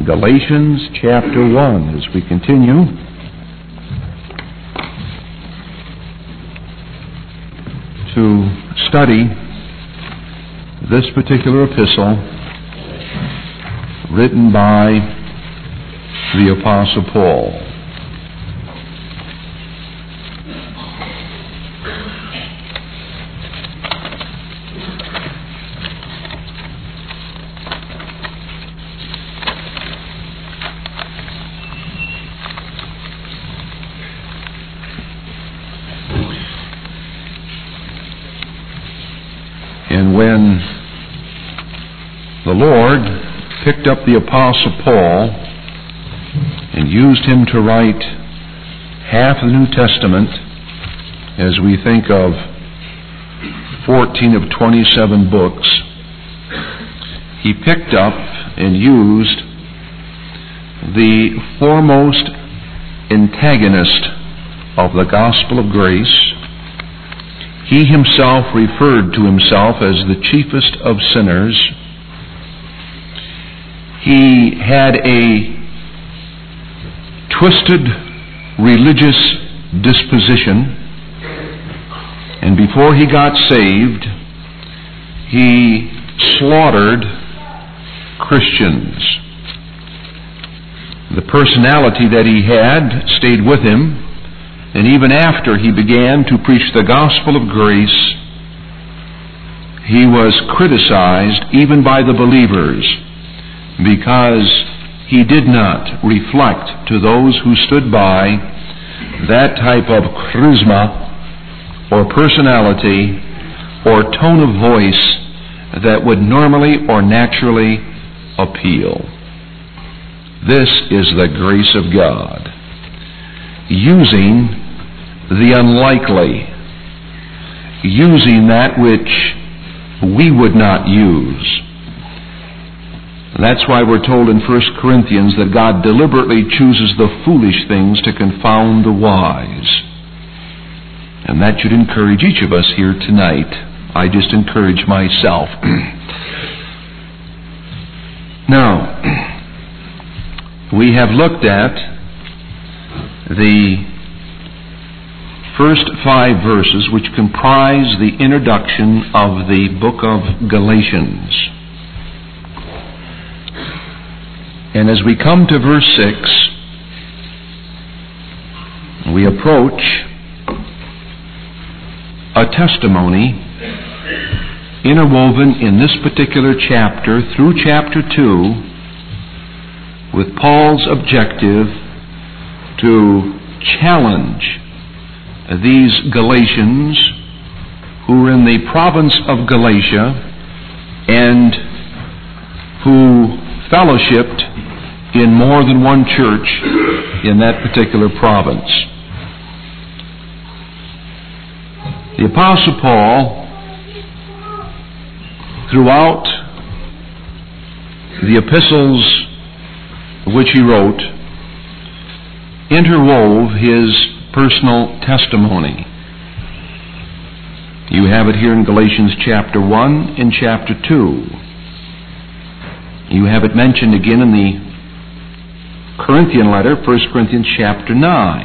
Galatians chapter 1 as we continue. To study this particular epistle written by the Apostle Paul. And when the Lord picked up the Apostle Paul and used him to write half the New Testament, as we think of 14 of 27 books, he picked up and used the foremost antagonist of the gospel of grace. He himself referred to himself as the chiefest of sinners. He had a twisted religious disposition, and before he got saved, he slaughtered Christians. The personality that he had stayed with him. And even after he began to preach the gospel of grace, he was criticized even by the believers because he did not reflect to those who stood by that type of charisma or personality or tone of voice that would normally or naturally appeal. This is the grace of God, using the unlikely, using that which we would not use. That's why we're told in 1 Corinthians that God deliberately chooses the foolish things to confound the wise. And that should encourage each of us here tonight. I just encourage myself. Now, we have looked at the first 5 verses which comprise the introduction of the book of Galatians. And as we come to verse 6, we approach a testimony interwoven in this particular chapter through chapter 2 with Paul's objective to challenge these Galatians who were in the province of Galatia and who fellowshipped in more than one church in that particular province. The Apostle Paul, throughout the epistles which he wrote, interwove his personal testimony. You have it here in Galatians chapter 1 and chapter 2. You have it mentioned again in the Corinthian letter, 1 Corinthians chapter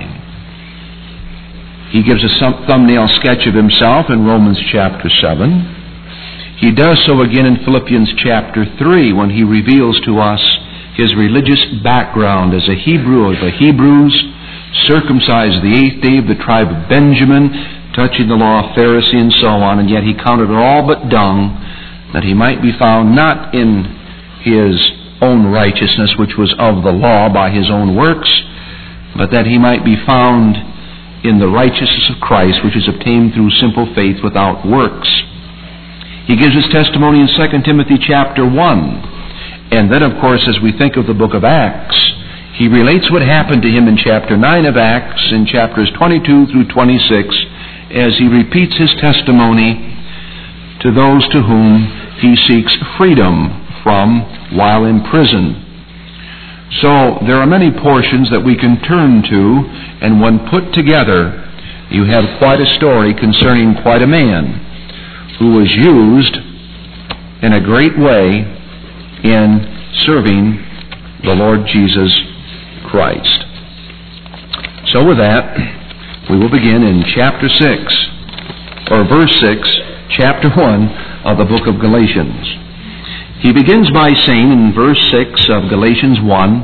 9. He gives a thumbnail sketch of himself in Romans chapter 7. He does so again in Philippians chapter 3 when he reveals to us his religious background as a Hebrew of the Hebrews, circumcised the 8th day of the tribe of Benjamin, touching the law of Pharisee and so on, and yet he counted it all but dung that he might be found not in his own righteousness, which was of the law by his own works, but that he might be found in the righteousness of Christ, which is obtained through simple faith without works. He gives his testimony in 2 Timothy chapter 1. And then, of course, as we think of the book of Acts, he relates what happened to him in chapter 9 of Acts, in chapters 22 through 26, as he repeats his testimony to those to whom he seeks freedom from while in prison. So there are many portions that we can turn to, and when put together, you have quite a story concerning quite a man who was used in a great way in serving the Lord Jesus Christ. So with that, we will begin in chapter 6, or verse 6, chapter 1 of the book of Galatians. He begins by saying in verse 6 of Galatians 1,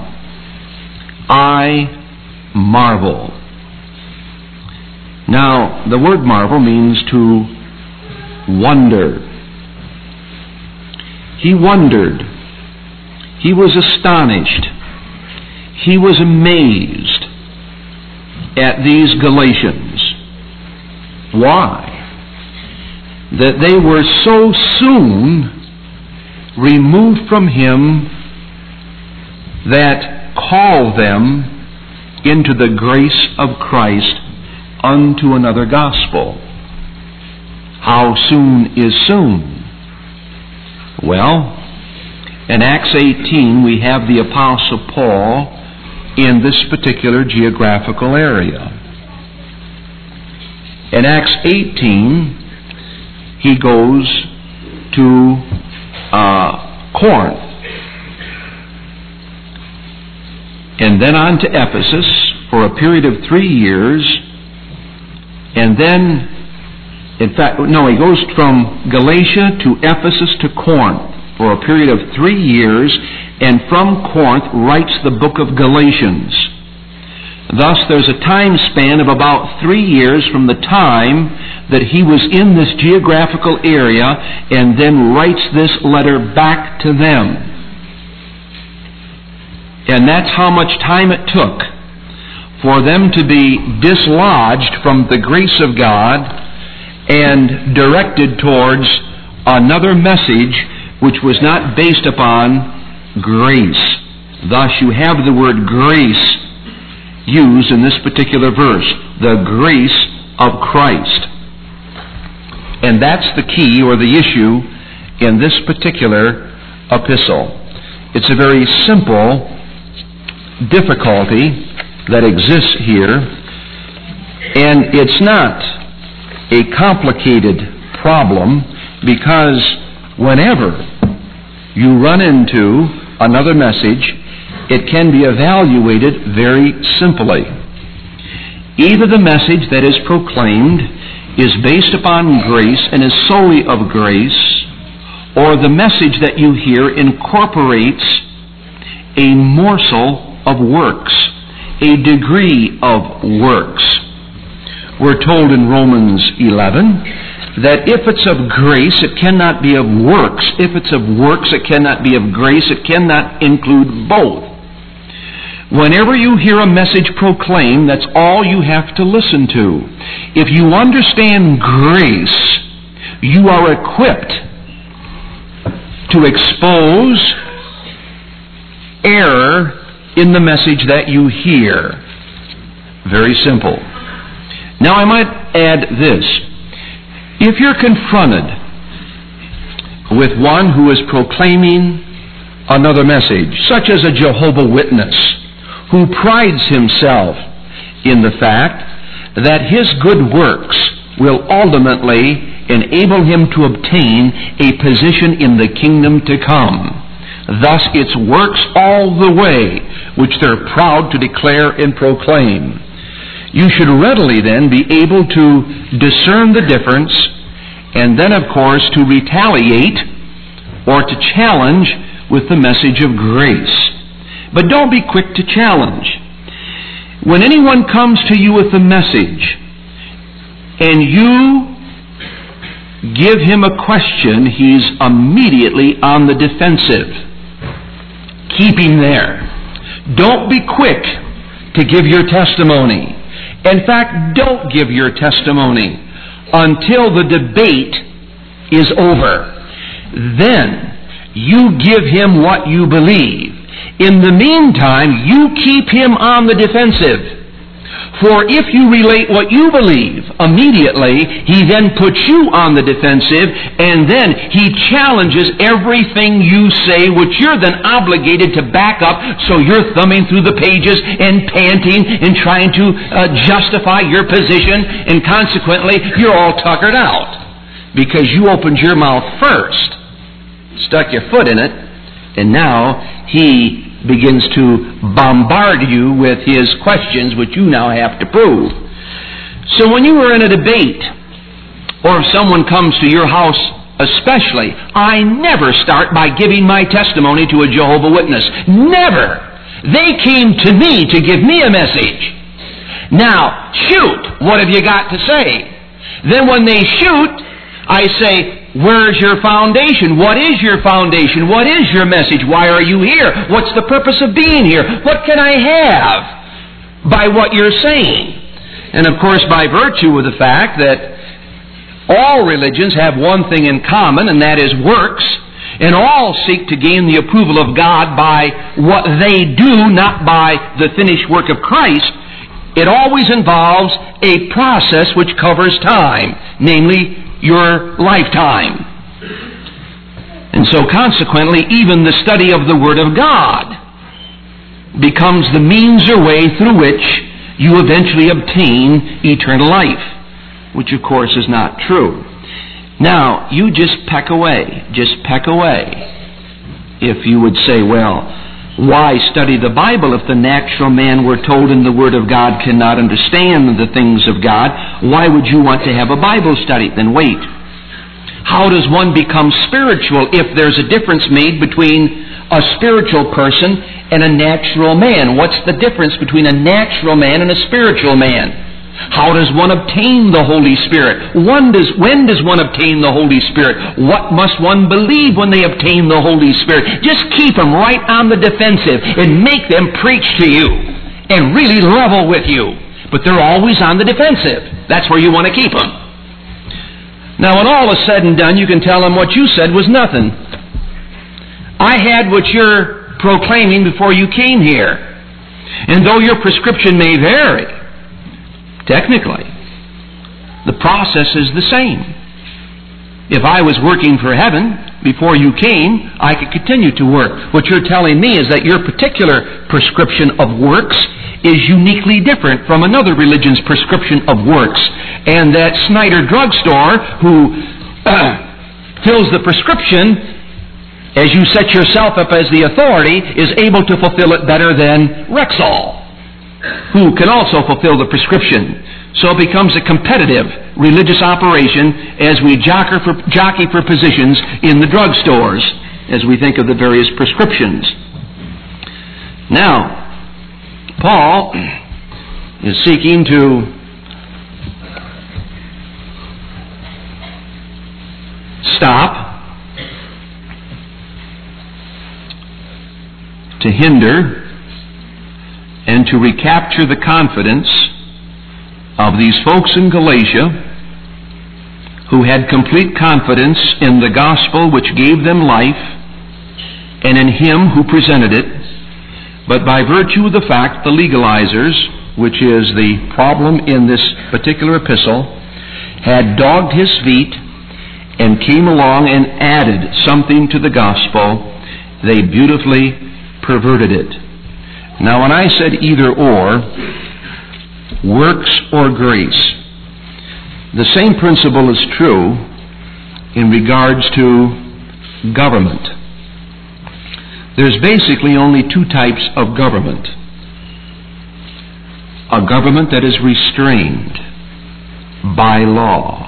I marvel. Now, the word marvel means to wonder. He wondered. He was astonished. He was amazed at these Galatians. Why? That they were so soon removed from Him that called them into the grace of Christ unto another gospel. How soon is soon? Well, in Acts 18 we have the Apostle Paul in this particular geographical area. In Acts 18 he goes to Corinth, and then on to Ephesus for a period of 3 years, and then, he goes from Galatia to Ephesus to Corinth for a period of 3 years, and from Corinth writes the book of Galatians. Thus, there's a time span of about 3 years from the time that he was in this geographical area and then writes this letter back to them. And that's how much time it took for them to be dislodged from the grace of God and directed towards another message which was not based upon grace. Thus you have the word grace used in this particular verse, the grace of Christ. And that's the key or the issue in this particular epistle. It's a very simple difficulty that exists here, and it's not a complicated problem, because whenever you run into another message, it can be evaluated very simply. Either the message that is proclaimed is based upon grace and is solely of grace, or the message that you hear incorporates a morsel of works, a degree of works. We're told in Romans 11 that if it's of grace, it cannot be of works. If it's of works, it cannot be of grace. It cannot include both. Whenever you hear a message proclaimed, that's all you have to listen to. If you understand grace, you are equipped to expose error in the message that you hear. Very simple. Now I might add this. If you're confronted with one who is proclaiming another message, such as a Jehovah's Witness, who prides himself in the fact that his good works will ultimately enable him to obtain a position in the kingdom to come. Thus, it's works all the way, which they're proud to declare and proclaim. You should readily then be able to discern the difference, and then, of course, to retaliate or to challenge with the message of grace. But don't be quick to challenge. When anyone comes to you with a message and you give him a question, he's immediately on the defensive. Keep him there. Don't be quick to give your testimony. In fact, don't give your testimony until the debate is over. Then you give him what you believe. In the meantime, you keep him on the defensive. For if you relate what you believe immediately, he then puts you on the defensive, and then he challenges everything you say, which you're then obligated to back up, so you're thumbing through the pages and panting and trying to justify your position, and consequently, you're all tuckered out. Because you opened your mouth first, stuck your foot in it, and now he begins to bombard you with his questions, which you now have to prove. So when you are in a debate, or if someone comes to your house especially, I never start by giving my testimony to a Jehovah's Witness. Never! They came to me to give me a message. Now, shoot! What have you got to say? Then when they shoot, I say, where's your foundation? What is your foundation? What is your message? Why are you here? What's the purpose of being here? What can I have by what you're saying? And of course, by virtue of the fact that all religions have one thing in common, and that is works, and all seek to gain the approval of God by what they do, not by the finished work of Christ, it always involves a process which covers time, namely your lifetime. And so consequently, even the study of the Word of God becomes the means or way through which you eventually obtain eternal life, which of course is not true. Now, you just peck away. If you would say, well, why study the Bible if the natural man, we're told in the Word of God, cannot understand the things of God? Why would you want to have a Bible study? Then wait. How does one become spiritual if there's a difference made between a spiritual person and a natural man? What's the difference between a natural man and a spiritual man? How does one obtain the Holy Spirit? When does one obtain the Holy Spirit? What must one believe when they obtain the Holy Spirit? Just keep them right on the defensive and make them preach to you and really level with you. But they're always on the defensive. That's where you want to keep them. Now, when all is said and done, you can tell them what you said was nothing. I had what you're proclaiming before you came here. And though your prescription may vary, technically, the process is the same. If I was working for heaven before you came, I could continue to work. What you're telling me is that your particular prescription of works is uniquely different from another religion's prescription of works. And that Snyder drugstore who fills the prescription, as you set yourself up as the authority, is able to fulfill it better than Rexall, who can also fulfill the prescription. So it becomes a competitive religious operation as we jockey for positions in the drugstores, as we think of the various prescriptions. Now, Paul is seeking to stop, to hinder, and to recapture the confidence of these folks in Galatia who had complete confidence in the gospel which gave them life and in Him who presented it, but by virtue of the fact the legalizers, which is the problem in this particular epistle, had dogged his feet and came along and added something to the gospel, they beautifully perverted it. Now, when I said either or, works or grace, the same principle is true in regards to government. There's basically only two types of government. A government that is restrained by law,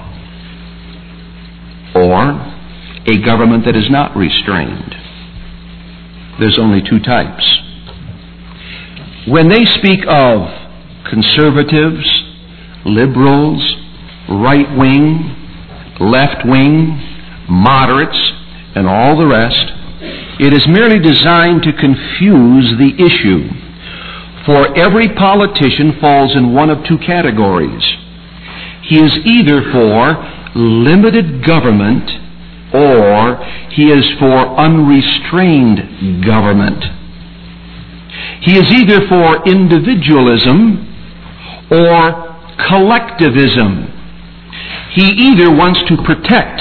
or a government that is not restrained. There's only two types. When they speak of conservatives, liberals, right-wing, left-wing, moderates, and all the rest, it is merely designed to confuse the issue. For every politician falls in one of two categories. He is either for limited government or he is for unrestrained government. He is either for individualism or collectivism. He either wants to protect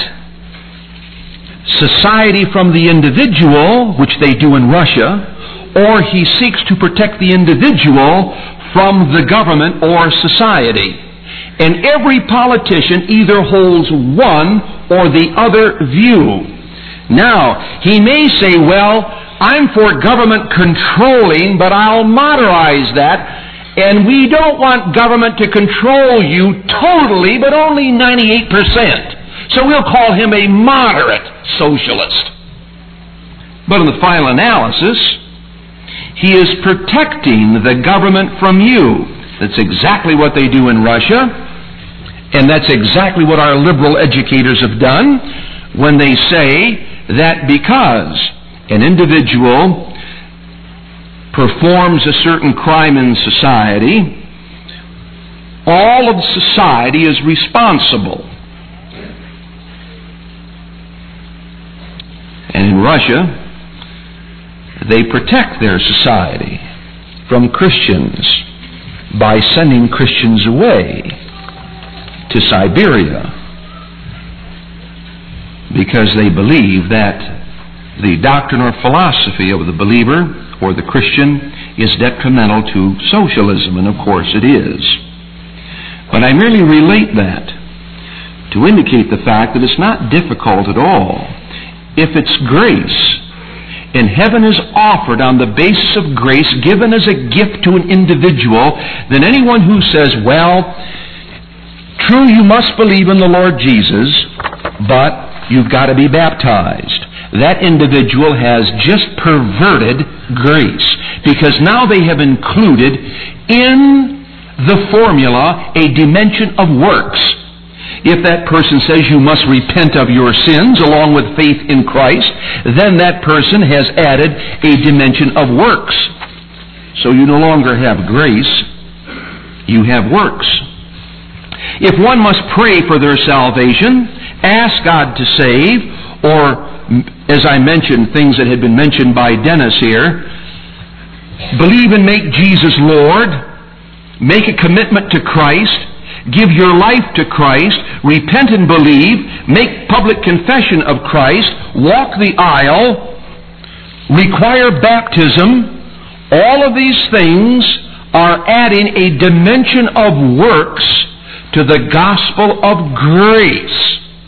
society from the individual, which they do in Russia, or he seeks to protect the individual from the government or society. And every politician either holds one or the other view. Now, he may say, well, I'm for government controlling, but I'll moderize that. And we don't want government to control you totally, but only 98%. So we'll call him a moderate socialist. But in the final analysis, he is protecting the government from you. That's exactly what they do in Russia, and that's exactly what our liberal educators have done when they say that because an individual performs a certain crime in society, all of society is responsible. And in Russia, they protect their society from Christians by sending Christians away to Siberia, because they believe that the doctrine or philosophy of the believer or the Christian is detrimental to socialism, and of course it is. But I merely relate that to indicate the fact that it's not difficult at all. If it's grace, and heaven is offered on the basis of grace given as a gift to an individual, then anyone who says, well, true, you must believe in the Lord Jesus, but you've got to be baptized, that individual has just perverted grace, because now they have included in the formula a dimension of works. If that person says you must repent of your sins along with faith in Christ, then that person has added a dimension of works. So you no longer have grace, you have works. If one must pray for their salvation, ask God to save, or as I mentioned, things that had been mentioned by Dennis here, believe and make Jesus Lord, make a commitment to Christ, give your life to Christ, repent and believe, make public confession of Christ, walk the aisle, require baptism. All of these things are adding a dimension of works to the gospel of grace.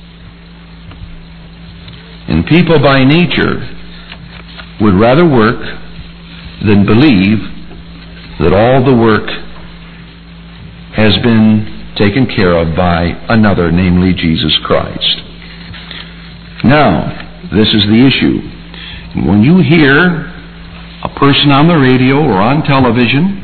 And people by nature would rather work than believe that all the work has been taken care of by another, namely Jesus Christ. Now, this is the issue. When you hear a person on the radio or on television,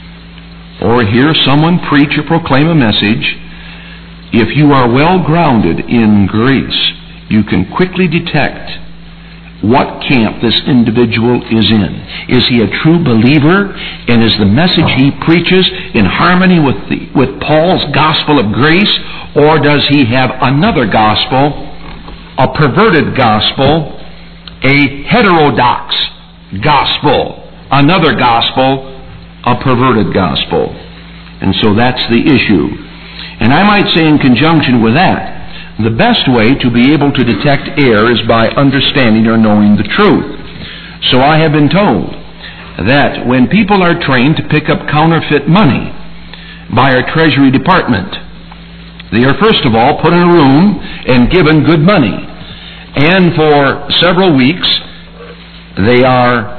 or hear someone preach or proclaim a message, if you are well grounded in grace, you can quickly detect what camp this individual is in. Is he a true believer? And is the message he preaches in harmony with Paul's gospel of grace? Or does he have another gospel, a perverted gospel, a heterodox gospel, another gospel, a perverted gospel? And so that's the issue. And I might say in conjunction with that, the best way to be able to detect error is by understanding or knowing the truth. So I have been told that when people are trained to pick up counterfeit money by our Treasury Department, they are first of all put in a room and given good money. And for several weeks they are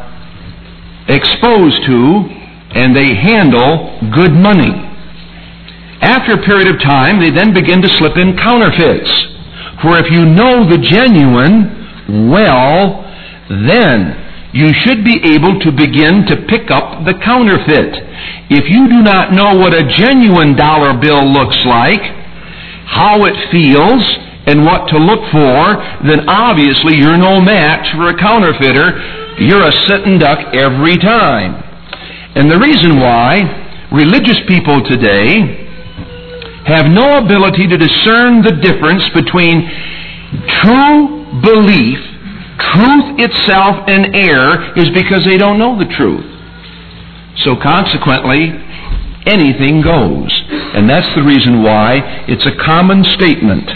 exposed to and they handle good money. After a period of time, they then begin to slip in counterfeits. For if you know the genuine well, then you should be able to begin to pick up the counterfeit. If you do not know what a genuine dollar bill looks like, how it feels, and what to look for, then obviously you're no match for a counterfeiter. You're a sitting duck every time. And the reason why religious people today have no ability to discern the difference between true belief, truth itself, and error is because they don't know the truth. So consequently, anything goes. And that's the reason why it's a common statement,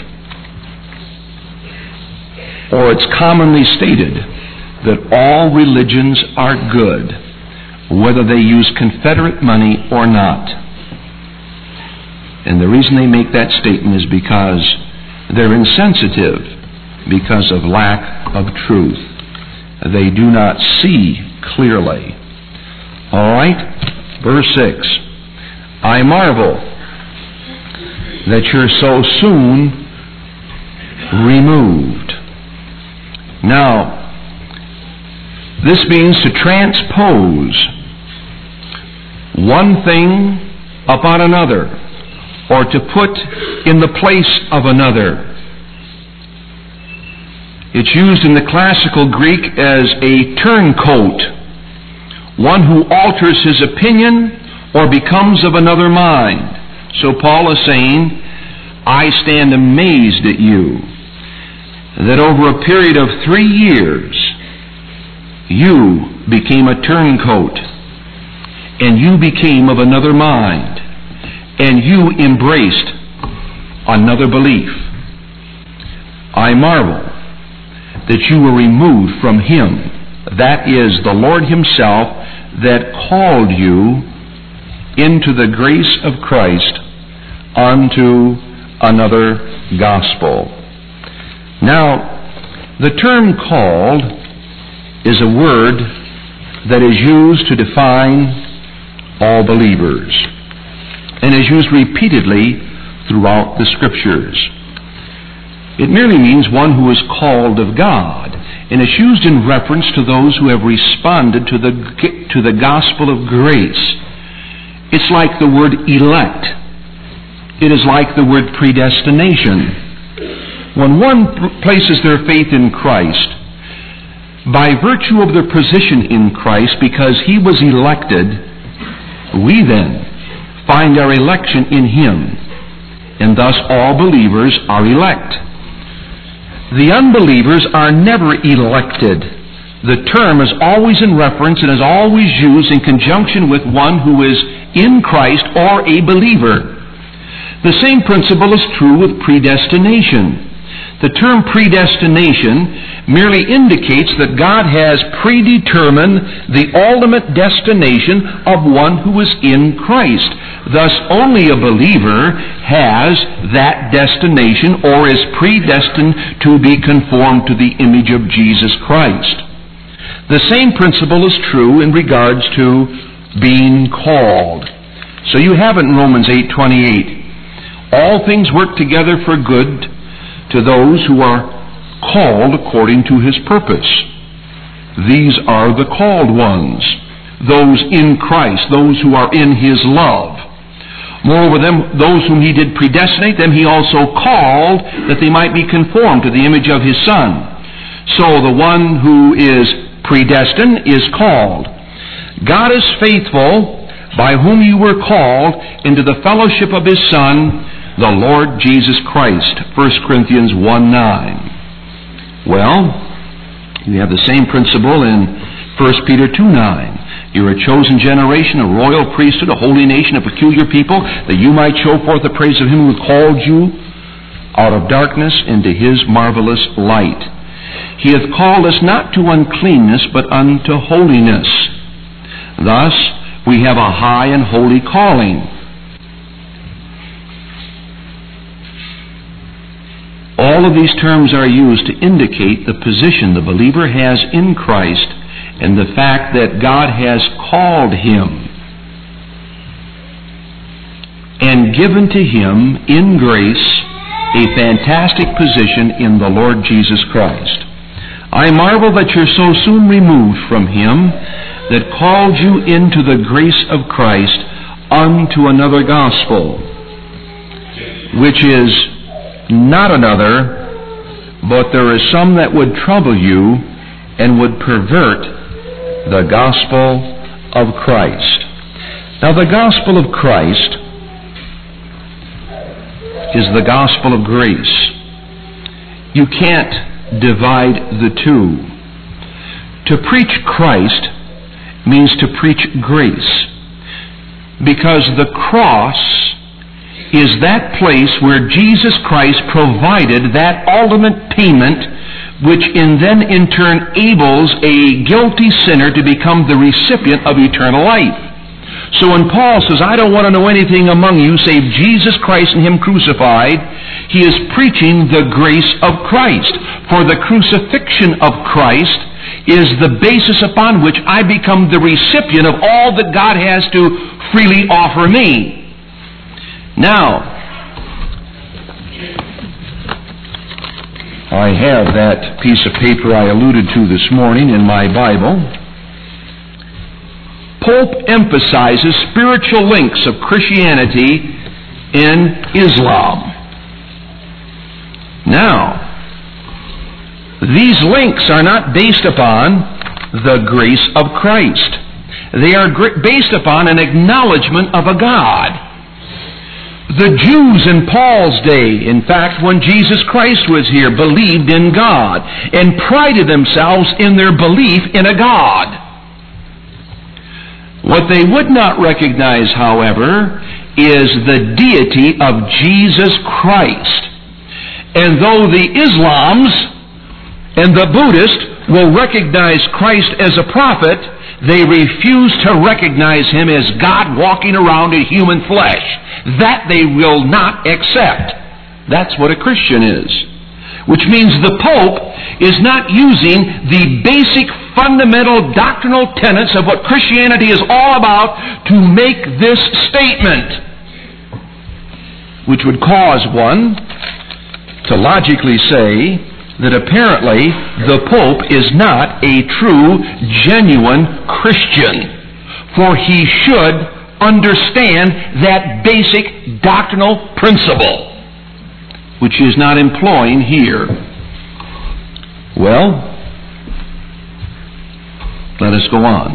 or it's commonly stated, that all religions are good, whether they use Confederate money or not. And the reason they make that statement is because they're insensitive because of lack of truth. They do not see clearly. All right, verse 6. I marvel that you're so soon removed. Now, this means to transpose one thing upon another, or to put in the place of another. It's used in the classical Greek as a turncoat, one who alters his opinion or becomes of another mind. So Paul is saying, I stand amazed at you, that over a period of 3 years, you became a turncoat, and you became of another mind, and you embraced another belief. I marvel that you were removed from Him, that is, the Lord Himself, that called you into the grace of Christ unto another gospel. Now, the term called is a word that is used to define all believers, and is used repeatedly throughout the Scriptures. It merely means one who is called of God, and is used in reference to those who have responded to the gospel of grace. It's like the word elect. It is like the word predestination. When one places their faith in Christ, by virtue of their position in Christ, because He was elected, we then find our election in Him, and thus all believers are elect. The unbelievers are never elected. The term is always in reference and is always used in conjunction with one who is in Christ or a believer. The same principle is true with predestination. The term predestination merely indicates that God has predetermined the ultimate destination of one who is in Christ. Thus, only a believer has that destination or is predestined to be conformed to the image of Jesus Christ. The same principle is true in regards to being called. So you have it in Romans 8:28. All things work together for good to those who are called according to His purpose. These are the called ones, those in Christ, those who are in His love. Moreover, those whom He did predestinate, them He also called, that they might be conformed to the image of His Son. So the one who is predestined is called. God is faithful, by whom you were called into the fellowship of His Son, the Lord Jesus Christ. 1 Corinthians 1:9. Well, you have the same principle in 1 Peter 2:9. You're a chosen generation, a royal priesthood, a holy nation, a peculiar people, that you might show forth the praise of Him who called you out of darkness into His marvelous light. He hath called us not to uncleanness, but unto holiness. Thus, we have a high and holy calling. All of these terms are used to indicate the position the believer has in Christ and the fact that God has called him and given to him in grace a fantastic position in the Lord Jesus Christ. I marvel that you're so soon removed from Him that called you into the grace of Christ unto another gospel, which is not another, but there is some that would trouble you and would pervert the gospel of Christ. Now, the gospel of Christ is the gospel of grace. You can't divide the two. To preach Christ means to preach grace, because the cross is that place where Jesus Christ provided that ultimate payment, which then in turn enables a guilty sinner to become the recipient of eternal life. So when Paul says, I don't want to know anything among you save Jesus Christ and Him crucified, he is preaching the grace of Christ. For the crucifixion of Christ is the basis upon which I become the recipient of all that God has to freely offer me. Now, I have that piece of paper I alluded to this morning in my Bible. Pope emphasizes spiritual links of Christianity in Islam. Now, these links are not based upon the grace of Christ. They are based upon an acknowledgement of a God. The Jews in Paul's day, in fact, when Jesus Christ was here, believed in God and prided themselves in their belief in a God. What they would not recognize, however, is the deity of Jesus Christ. And though the Islams and the Buddhists will recognize Christ as a prophet, they refuse to recognize Him as God walking around in human flesh. That they will not accept. That's what a Christian is. Which means the Pope is not using the basic fundamental doctrinal tenets of what Christianity is all about to make this statement, which would cause one to logically say that apparently the Pope is not a true, genuine Christian. For he should understand that basic doctrinal principle, which he is not employing here. Well, let us go on.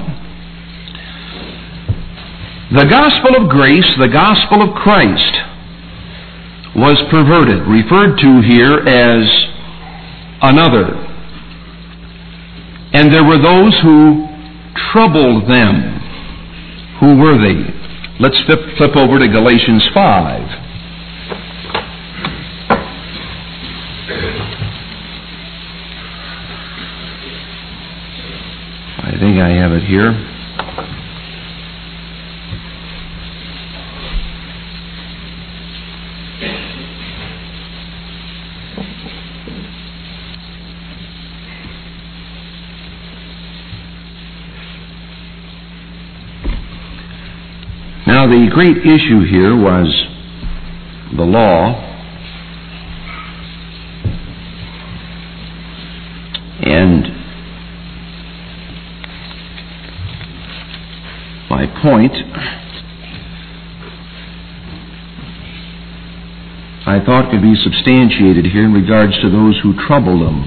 The gospel of grace, the gospel of Christ, was perverted, referred to here as another. And there were those who troubled them. Who were they? Let's flip over to Galatians 5. I think I have it here. Now, the great issue here was the law, and my point, I thought, could be substantiated here in regards to those who trouble them.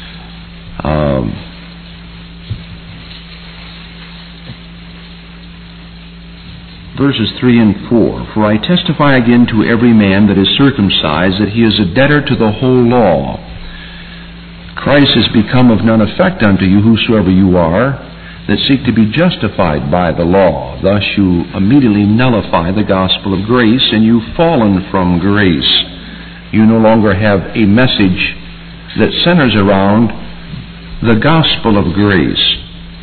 Verses 3 and 4. For I testify again to every man that is circumcised that he is a debtor to the whole law. Christ is become of none effect unto you, whosoever you are, that seek to be justified by the law. Thus you immediately nullify the gospel of grace, and you've fallen from grace. You no longer have a message that centers around the gospel of grace.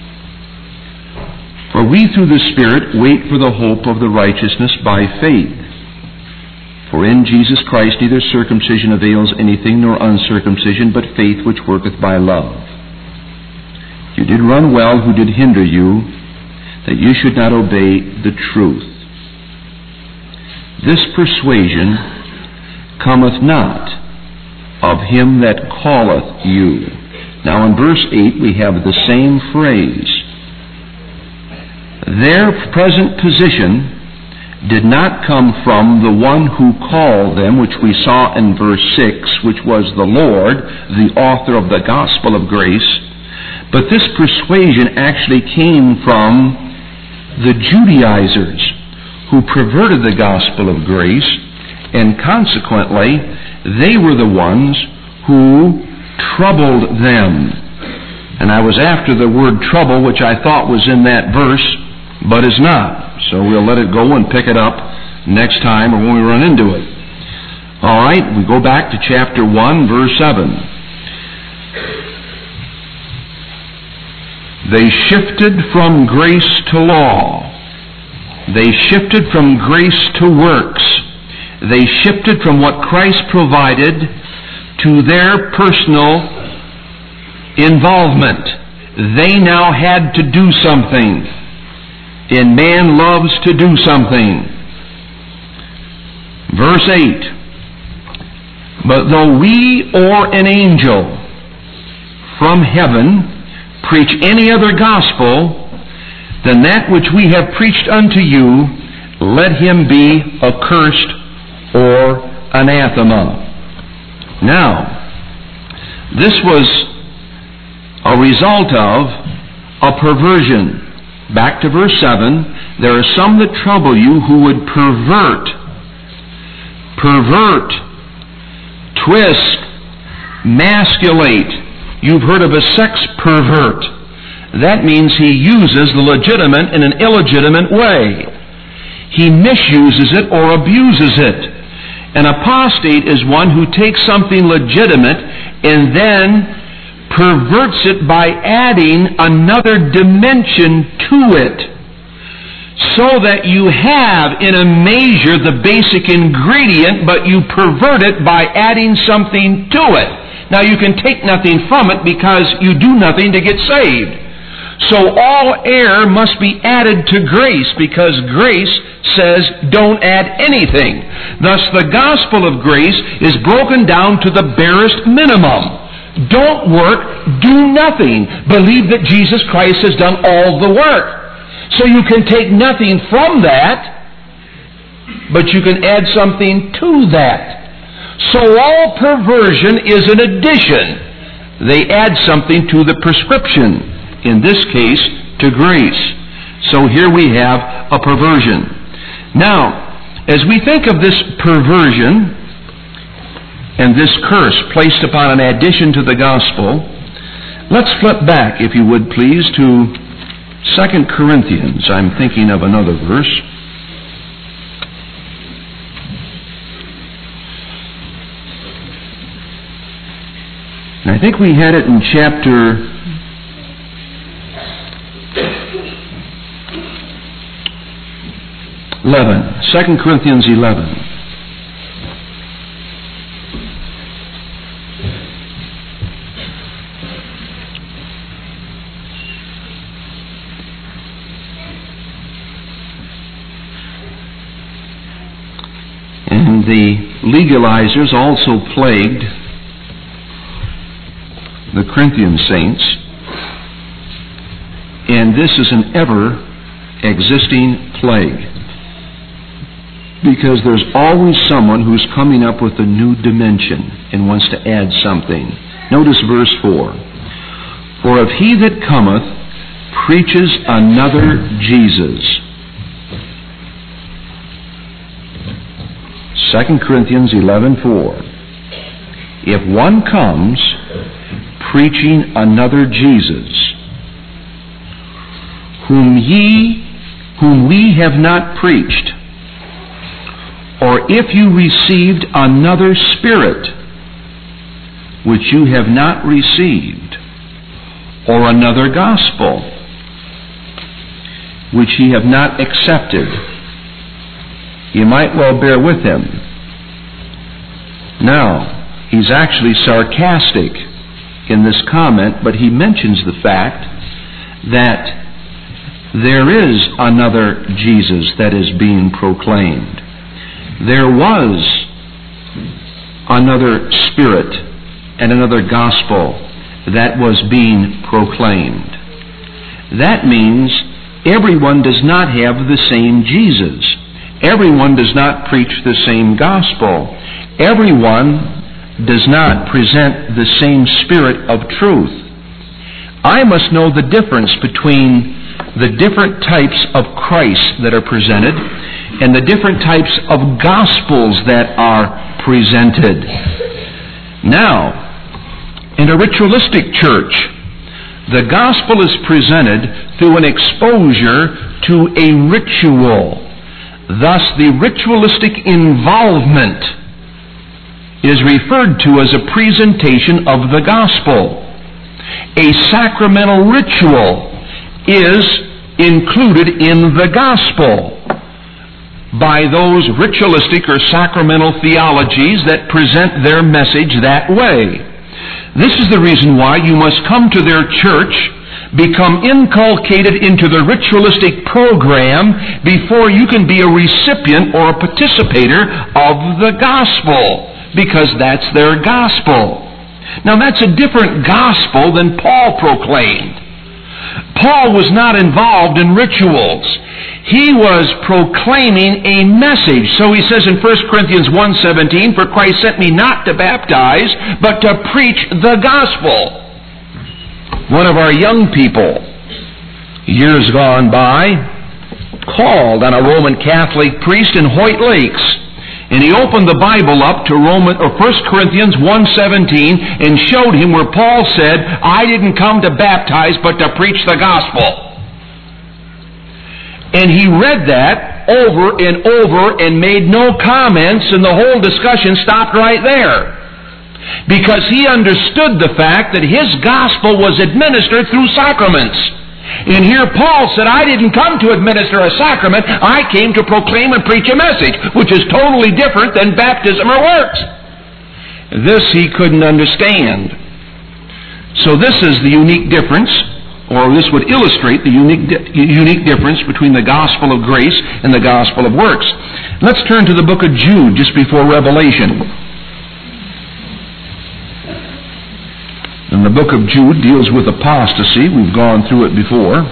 For we through the Spirit wait for the hope of the righteousness by faith. For in Jesus Christ neither circumcision avails anything nor uncircumcision, but faith which worketh by love. You did run well who did hinder you, that you should not obey the truth. This persuasion cometh not of him that calleth you. Now in verse 8 we have the same phrase. Their present position did not come from the one who called them, which we saw in verse 6, which was the Lord, the author of the gospel of grace. But this persuasion actually came from the Judaizers who perverted the gospel of grace, and consequently, they were the ones who troubled them. And I was after the word trouble, which I thought was in that verse, but is not. So we'll let it go and pick it up next time or when we run into it. All right, we go back to chapter 1, verse 7. They shifted from grace to law. They shifted from grace to works. They shifted from what Christ provided to their personal involvement. They now had to do something. And man loves to do something. Verse 8. But though we or an angel from heaven preach any other gospel than that which we have preached unto you, let him be accursed or anathema. Now, this was a result of a perversion. Back to verse 7, there are some that trouble you who would pervert, twist, masculate. You've heard of a sex pervert. That means he uses the legitimate in an illegitimate way. He misuses it or abuses it. An apostate is one who takes something legitimate and then perverts it by adding another dimension to it, so that you have in a measure the basic ingredient, but you pervert it by adding something to it. Now you can take nothing from it because you do nothing to get saved. So all error must be added to grace, because grace says don't add anything. Thus the gospel of grace is broken down to the barest minimum. Don't work, do nothing. Believe that Jesus Christ has done all the work. So you can take nothing from that, but you can add something to that. So all perversion is an addition. They add something to the prescription. In this case, to grace. So here we have a perversion. Now, as we think of this perversion and this curse placed upon an addition to the gospel, let's flip back, if you would please, to 2 Corinthians. I'm thinking of another verse. And I think we had it in chapter 11. 2 Corinthians 11. And the legalizers also plagued the Corinthian saints, and this is an ever-existing plague, because there's always someone who's coming up with a new dimension and wants to add something. Notice verse 4. For if he that cometh preaches another Jesus. 2 Corinthians 11:4. If one comes preaching another Jesus, whom we have not preached, or if you received another spirit which you have not received, or another gospel which ye have not accepted, you might well bear with him. Now, he's actually sarcastic in this comment, but he mentions the fact that there is another Jesus that is being proclaimed. There was another spirit and another gospel that was being proclaimed. That means everyone does not have the same Jesus. Everyone does not preach the same gospel. Everyone does not present the same spirit of truth. I must know the difference between the different types of Christ that are presented and the different types of gospels that are presented. Now, in a ritualistic church, the gospel is presented through an exposure to a ritual. Thus, the ritualistic involvement is referred to as a presentation of the gospel. A sacramental ritual is included in the gospel. by those ritualistic or sacramental theologies that present their message that way. This is the reason why you must come to their church, become inculcated into the ritualistic program before you can be a recipient or a participator of the gospel, because that's their gospel. Now that's a different gospel than Paul proclaimed. Paul was not involved in rituals. He was proclaiming a message. So he says in 1 Corinthians 1:17, "For Christ sent me not to baptize, but to preach the gospel." One of our young people, years gone by, called on a Roman Catholic priest in Hoyt Lakes. And he opened the Bible up to 1 Corinthians 1:17 and showed him where Paul said, "I didn't come to baptize, but to preach the gospel." And he read that over and over and made no comments, and the whole discussion stopped right there. Because he understood the fact that his gospel was administered through sacraments. And here Paul said, "I didn't come to administer a sacrament, I came to proclaim and preach a message," which is totally different than baptism or works. This he couldn't understand. So this is the unique difference, or this would illustrate the unique difference between the gospel of grace and the gospel of works. Let's turn to the book of Jude, just before Revelation. And the book of Jude deals with apostasy. We've gone through it before.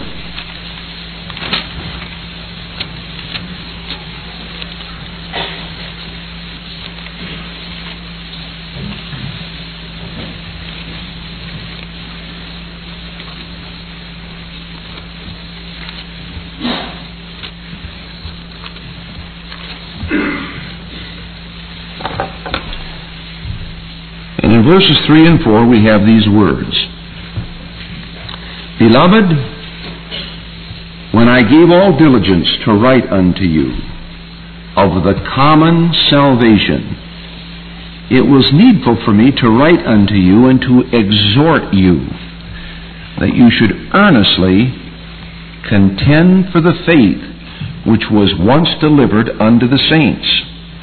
In verses 3 and 4 we have these words. "Beloved, when I gave all diligence to write unto you of the common salvation, it was needful for me to write unto you and to exhort you, that you should earnestly contend for the faith which was once delivered unto the saints.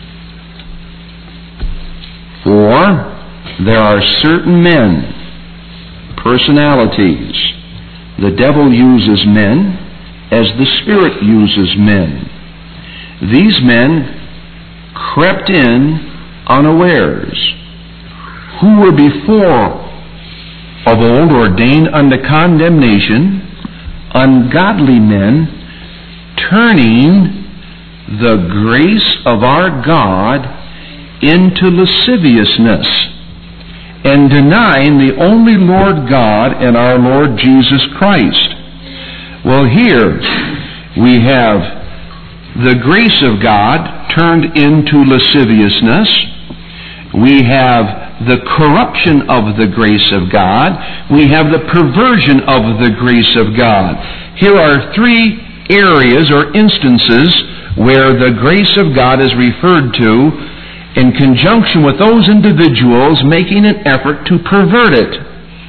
For there are certain men, personalities. The devil uses men as the Spirit uses men. These men crept in unawares, who were before of old ordained unto condemnation, ungodly men, turning the grace of our God into lasciviousness, and denying the only Lord God and our Lord Jesus Christ." Well, here we have the grace of God turned into lasciviousness. We have the corruption of the grace of God. We have the perversion of the grace of God. Here are three areas or instances where the grace of God is referred to in conjunction with those individuals making an effort to pervert it.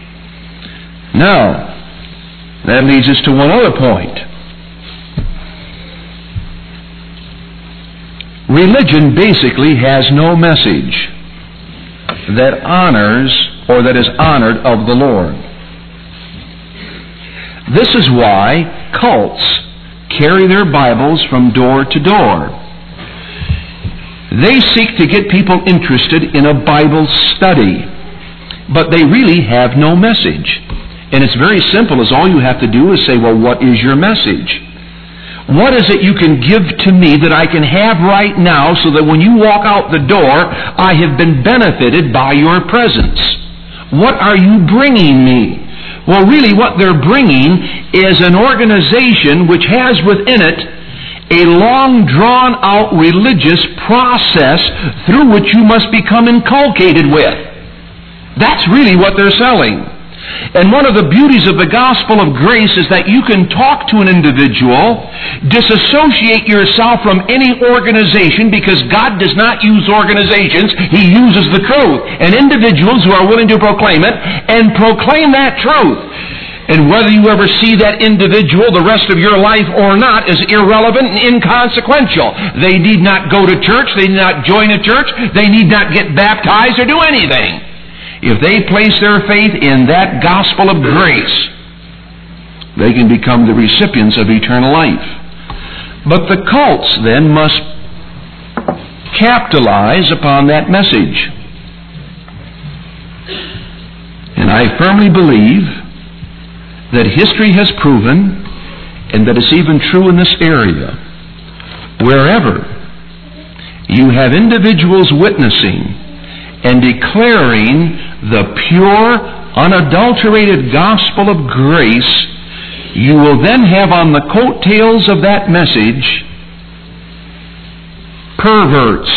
Now, that leads us to one other point. Religion basically has no message that honors or that is honored of the Lord. This is why cults carry their Bibles from door to door. They seek to get people interested in a Bible study, but they really have no message. And it's very simple, as all you have to do is say, "Well, what is your message? What is it you can give to me that I can have right now so that when you walk out the door, I have been benefited by your presence? What are you bringing me?" Well, really what they're bringing is an organization which has within it a long drawn-out religious process through which you must become inculcated with. That's really what they're selling. And one of the beauties of the gospel of grace is that you can talk to an individual, disassociate yourself from any organization, because God does not use organizations, He uses the truth and individuals who are willing to proclaim it and proclaim that truth. And whether you ever see that individual the rest of your life or not is irrelevant and inconsequential. They need not go to church. They need not join a church. They need not get baptized or do anything. If they place their faith in that gospel of grace, they can become the recipients of eternal life. But the cults then must capitalize upon that message. And I firmly believe that history has proven, and that it's even true in this area, wherever you have individuals witnessing and declaring the pure, unadulterated gospel of grace, you will then have on the coattails of that message perverts,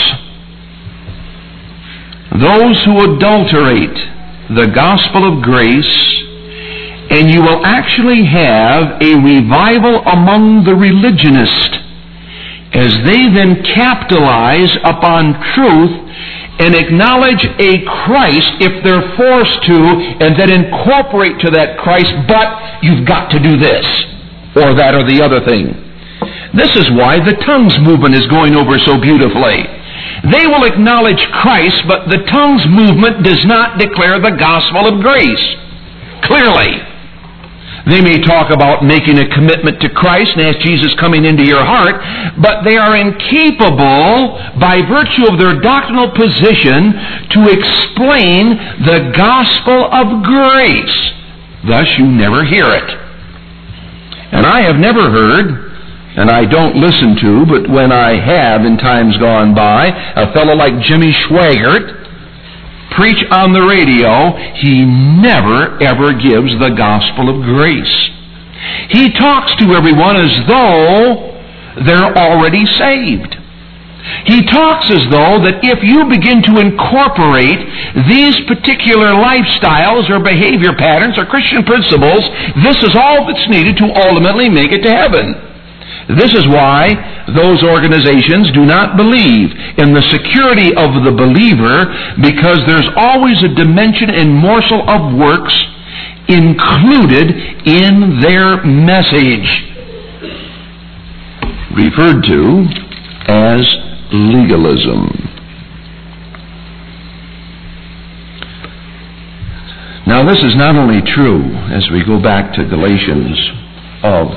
those who adulterate the gospel of grace, and you will actually have a revival among the religionists as they then capitalize upon truth and acknowledge a Christ if they're forced to, and then incorporate to that Christ, but you've got to do this or that or the other thing. This is why the tongues movement is going over so beautifully. They will acknowledge Christ, but the tongues movement does not declare the gospel of grace clearly. They may talk about making a commitment to Christ and ask Jesus coming into your heart, but they are incapable, by virtue of their doctrinal position, to explain the gospel of grace. Thus, you never hear it. And I have never heard, and I don't listen to, but when I have in times gone by, a fellow like Jimmy Swaggart preach on the radio, he never ever gives the gospel of grace. He talks to everyone as though they're already saved. He talks as though that if you begin to incorporate these particular lifestyles or behavior patterns or Christian principles, this is all that's needed to ultimately make it to heaven. This is why those organizations do not believe in the security of the believer, because there's always a dimension and morsel of works included in their message, referred to as legalism. Now, this is not only true as we go back to Galatians of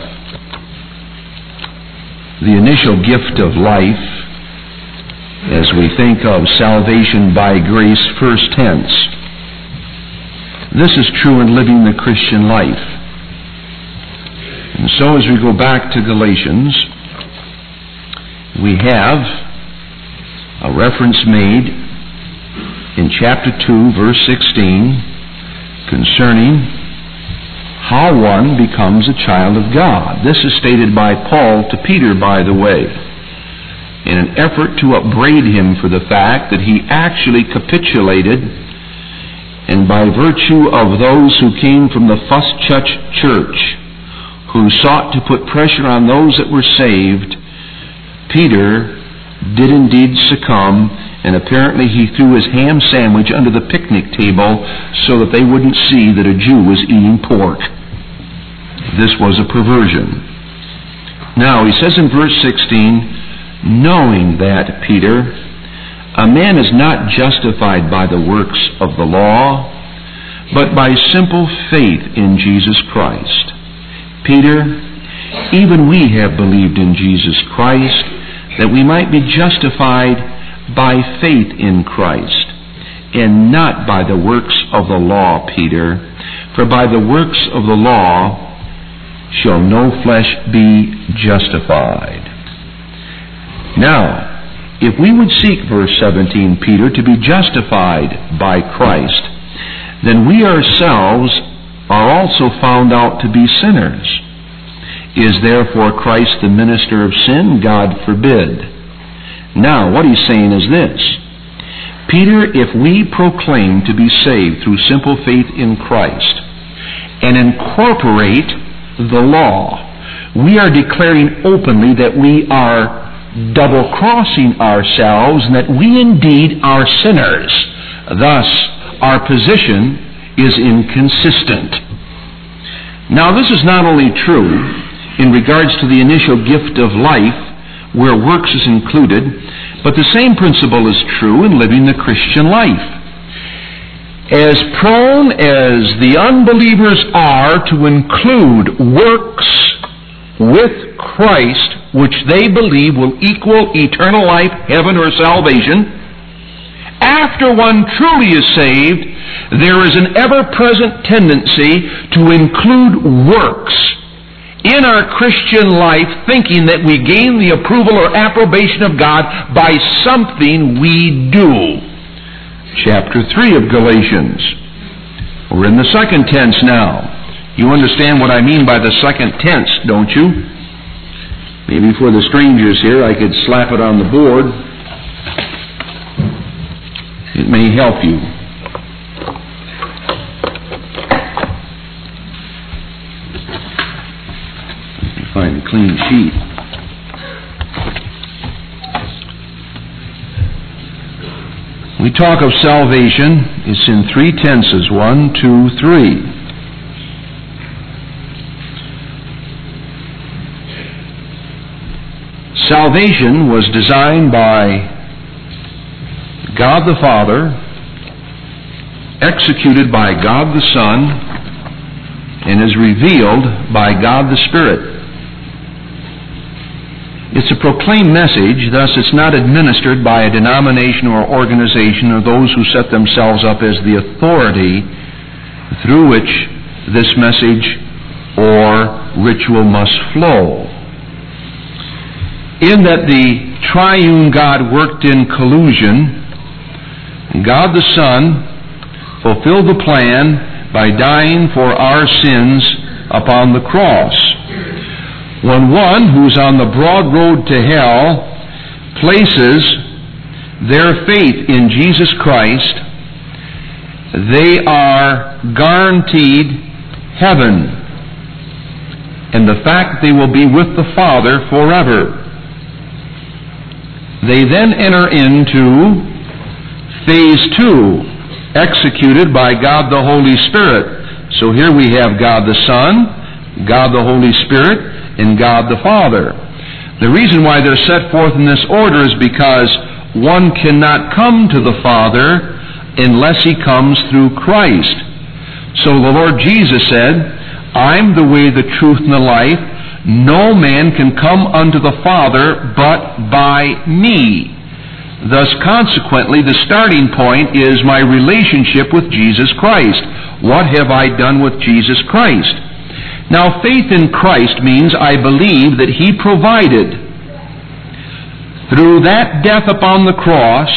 the initial gift of life, as we think of salvation by grace first tense. This is true in living the Christian life. And so as we go back to Galatians, we have a reference made in chapter 2, verse 16, concerning how one becomes a child of God. This is stated by Paul to Peter, by the way, in an effort to upbraid him for the fact that he actually capitulated, and by virtue of those who came from the first church, who sought to put pressure on those that were saved, Peter did indeed succumb, and apparently he threw his ham sandwich under the picnic table so that they wouldn't see that a Jew was eating pork. This was a perversion. Now, he says in verse 16, knowing that, Peter, a man is not justified by the works of the law, but by simple faith in Jesus Christ. Peter, even we have believed in Jesus Christ, that we might be justified by faith in Christ, and not by the works of the law, Peter. For by the works of the law shall no flesh be justified. Now, if we would seek, verse 17, Peter, to be justified by Christ, then we ourselves are also found out to be sinners. Is therefore Christ the minister of sin? God forbid. Now, what he's saying is this. Peter, if we proclaim to be saved through simple faith in Christ and incorporate the law, we are declaring openly that we are double-crossing ourselves and that we indeed are sinners. Thus, our position is inconsistent. Now, this is not only true in regards to the initial gift of life, where works is included, but the same principle is true in living the Christian life. As prone as the unbelievers are to include works with Christ, which they believe will equal eternal life, heaven, or salvation, after one truly is saved, there is an ever-present tendency to include works in our Christian life, thinking that we gain the approval or approbation of God by something we do. Chapter 3 of Galatians. We're in the second tense now. You understand what I mean by the second tense, don't you? Maybe for the strangers here, I could slap it on the board. It may help you. Find a clean sheet. We talk of salvation. It's in three tenses. 1, 2, 3. Salvation was designed by God the Father, executed by God the Son, and is revealed by God the Spirit. It's a proclaimed message, thus it's not administered by a denomination or organization or those who set themselves up as the authority through which this message or ritual must flow. In that the triune God worked in collusion, God the Son fulfilled the plan by dying for our sins upon the cross. When one who's on the broad road to hell places their faith in Jesus Christ, they are guaranteed heaven and the fact they will be with the Father forever. They then enter into phase 2, executed by God the Holy Spirit. So here we have God the Son, God the Holy Spirit, and God the Father. The reason why they're set forth in this order is because one cannot come to the Father unless he comes through Christ. So the Lord Jesus said, I'm the way, the truth, and the life. No man can come unto the Father but by me. Thus, consequently, the starting point is my relationship with Jesus Christ. What have I done with Jesus Christ? Now, faith in Christ means I believe that He provided, through that death upon the cross,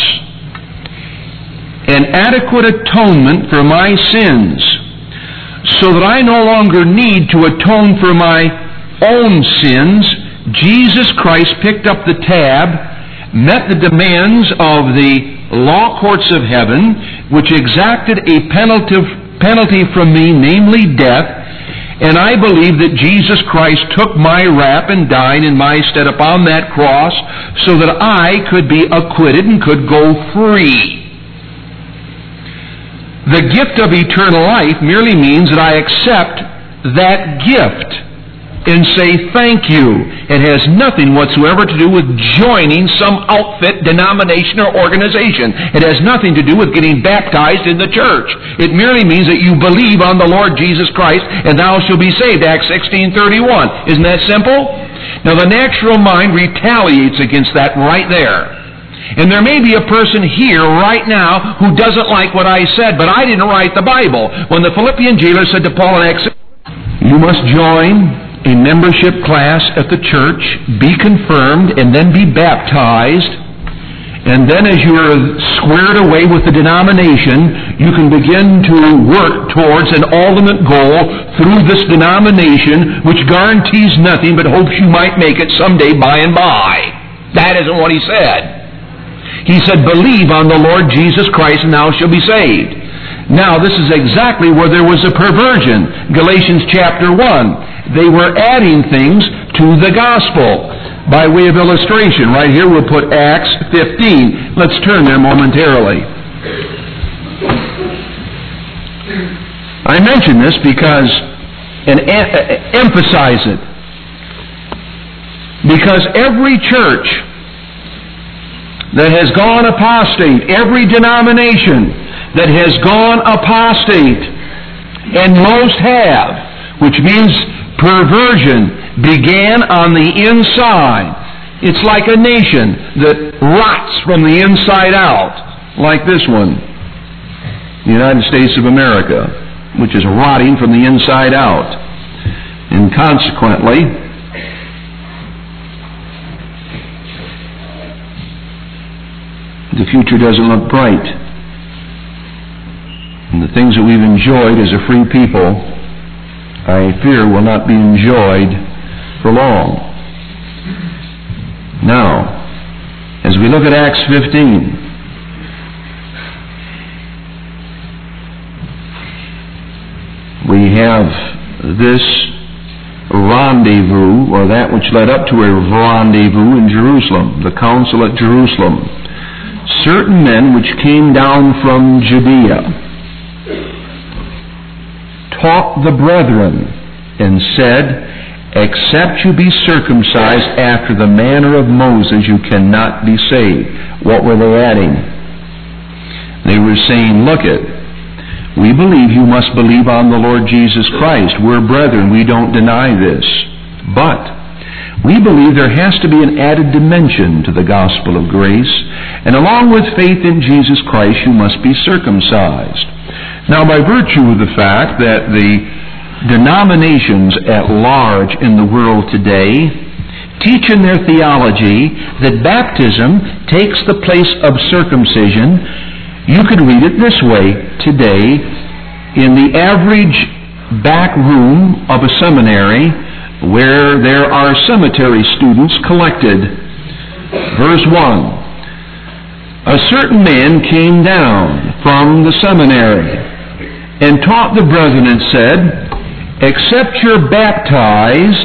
an adequate atonement for my sins, so that I no longer need to atone for my own sins. Jesus Christ picked up the tab, met the demands of the law courts of heaven, which exacted a penalty from me, namely death. And I believe that Jesus Christ took my rap and died in my stead upon that cross so that I could be acquitted and could go free. The gift of eternal life merely means that I accept that gift and say thank you. It has nothing whatsoever to do with joining some outfit, denomination, or organization. It has nothing to do with getting baptized in the church. It merely means that you believe on the Lord Jesus Christ and thou shalt be saved. Acts 16:31. Isn't that simple? Now the natural mind retaliates against that right there. And there may be a person here right now who doesn't like what I said, but I didn't write the Bible. When the Philippian jailer said to Paul in Acts, you must join a membership class at the church, be confirmed, and then be baptized. And then as you're squared away with the denomination, you can begin to work towards an ultimate goal through this denomination, which guarantees nothing but hopes you might make it someday by and by. That isn't what he said. He said, believe on the Lord Jesus Christ and thou shalt be saved. Now, this is exactly where there was a perversion. Galatians chapter 1. They were adding things to the gospel. By way of illustration, right here we'll put Acts 15. Let's turn there momentarily. I mention this because and emphasize it. Because every church that has gone apostate, every denomination that has gone apostate, and most have, which means perversion began on the inside. It's like a nation that rots from the inside out, like this one, the United States of America, which is rotting from the inside out. And consequently, the future doesn't look bright. And the things that we've enjoyed as a free people, I fear, will not be enjoyed for long. Now, as we look at Acts 15, we have this rendezvous, or that which led up to a rendezvous in Jerusalem, the council at Jerusalem. Certain men which came down from Judea taught the brethren and said, except you be circumcised after the manner of Moses, you cannot be saved. What were they adding? They were saying, look it, we believe you must believe on the Lord Jesus Christ. We're brethren, we don't deny this. But we believe there has to be an added dimension to the gospel of grace, and along with faith in Jesus Christ, you must be circumcised. Now, by virtue of the fact that the denominations at large in the world today teach in their theology that baptism takes the place of circumcision, you could read it this way today: in the average back room of a seminary where there are cemetery students collected, verse 1, a certain man came down from the seminary and taught the brethren and said, except you're baptized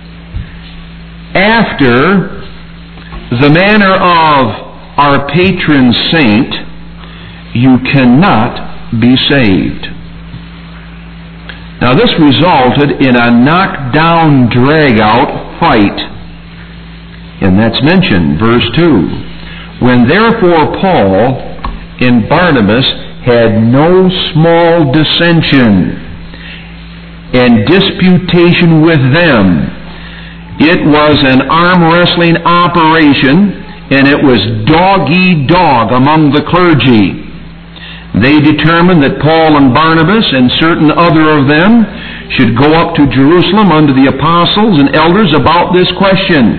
after the manner of our patron saint, you cannot be saved. Now this resulted in a knockdown, drag-out fight. And that's mentioned, verse 2. When therefore Paul and Barnabas had no small dissension and disputation with them, it was an arm-wrestling operation, and it was dog-eat-dog among the clergy. They determined that Paul and Barnabas and certain other of them should go up to Jerusalem unto the apostles and elders about this question.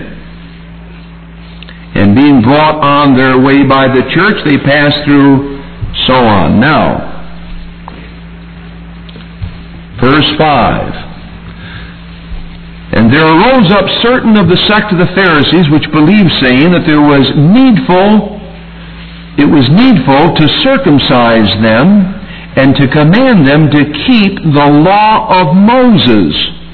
And being brought on their way by the church, they passed through so on. Now, verse 5. And there arose up certain of the sect of the Pharisees which believed, saying that it was needful to circumcise them and to command them to keep the law of Moses.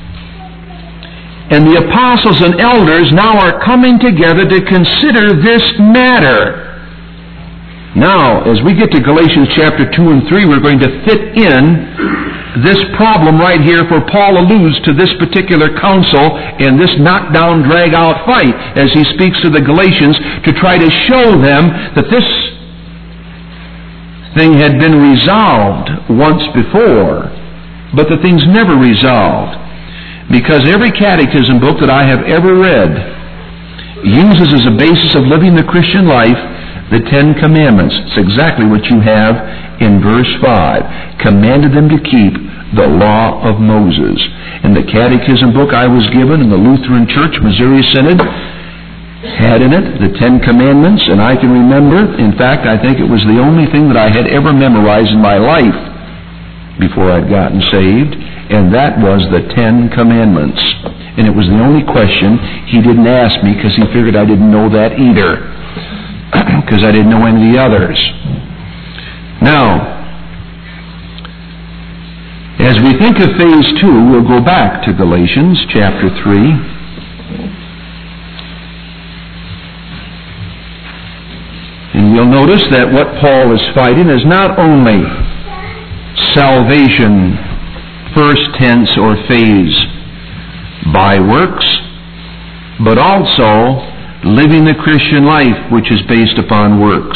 And the apostles and elders now are coming together to consider this matter. Now, as we get to Galatians chapter 2 and 3, we're going to fit in this problem right here, for Paul alludes to this particular council and this knockdown, drag-out fight as he speaks to the Galatians to try to show them that this thing had been resolved once before, but the thing's never resolved. Because every catechism book that I have ever read uses as a basis of living the Christian life the Ten Commandments. It's exactly what you have in verse 5. Commanded them to keep the law of Moses. And the catechism book I was given in the Lutheran Church, Missouri Synod, had in it the Ten Commandments, and I can remember, in fact, I think it was the only thing that I had ever memorized in my life before I'd gotten saved, and that was the Ten Commandments. And it was the only question he didn't ask me, because he figured I didn't know that either, because I didn't know any of the others. Now, as we think of phase 2, we'll go back to Galatians chapter 3. And you'll notice that what Paul is fighting is not only salvation first tense or phase, by works, but also living the Christian life which is based upon works.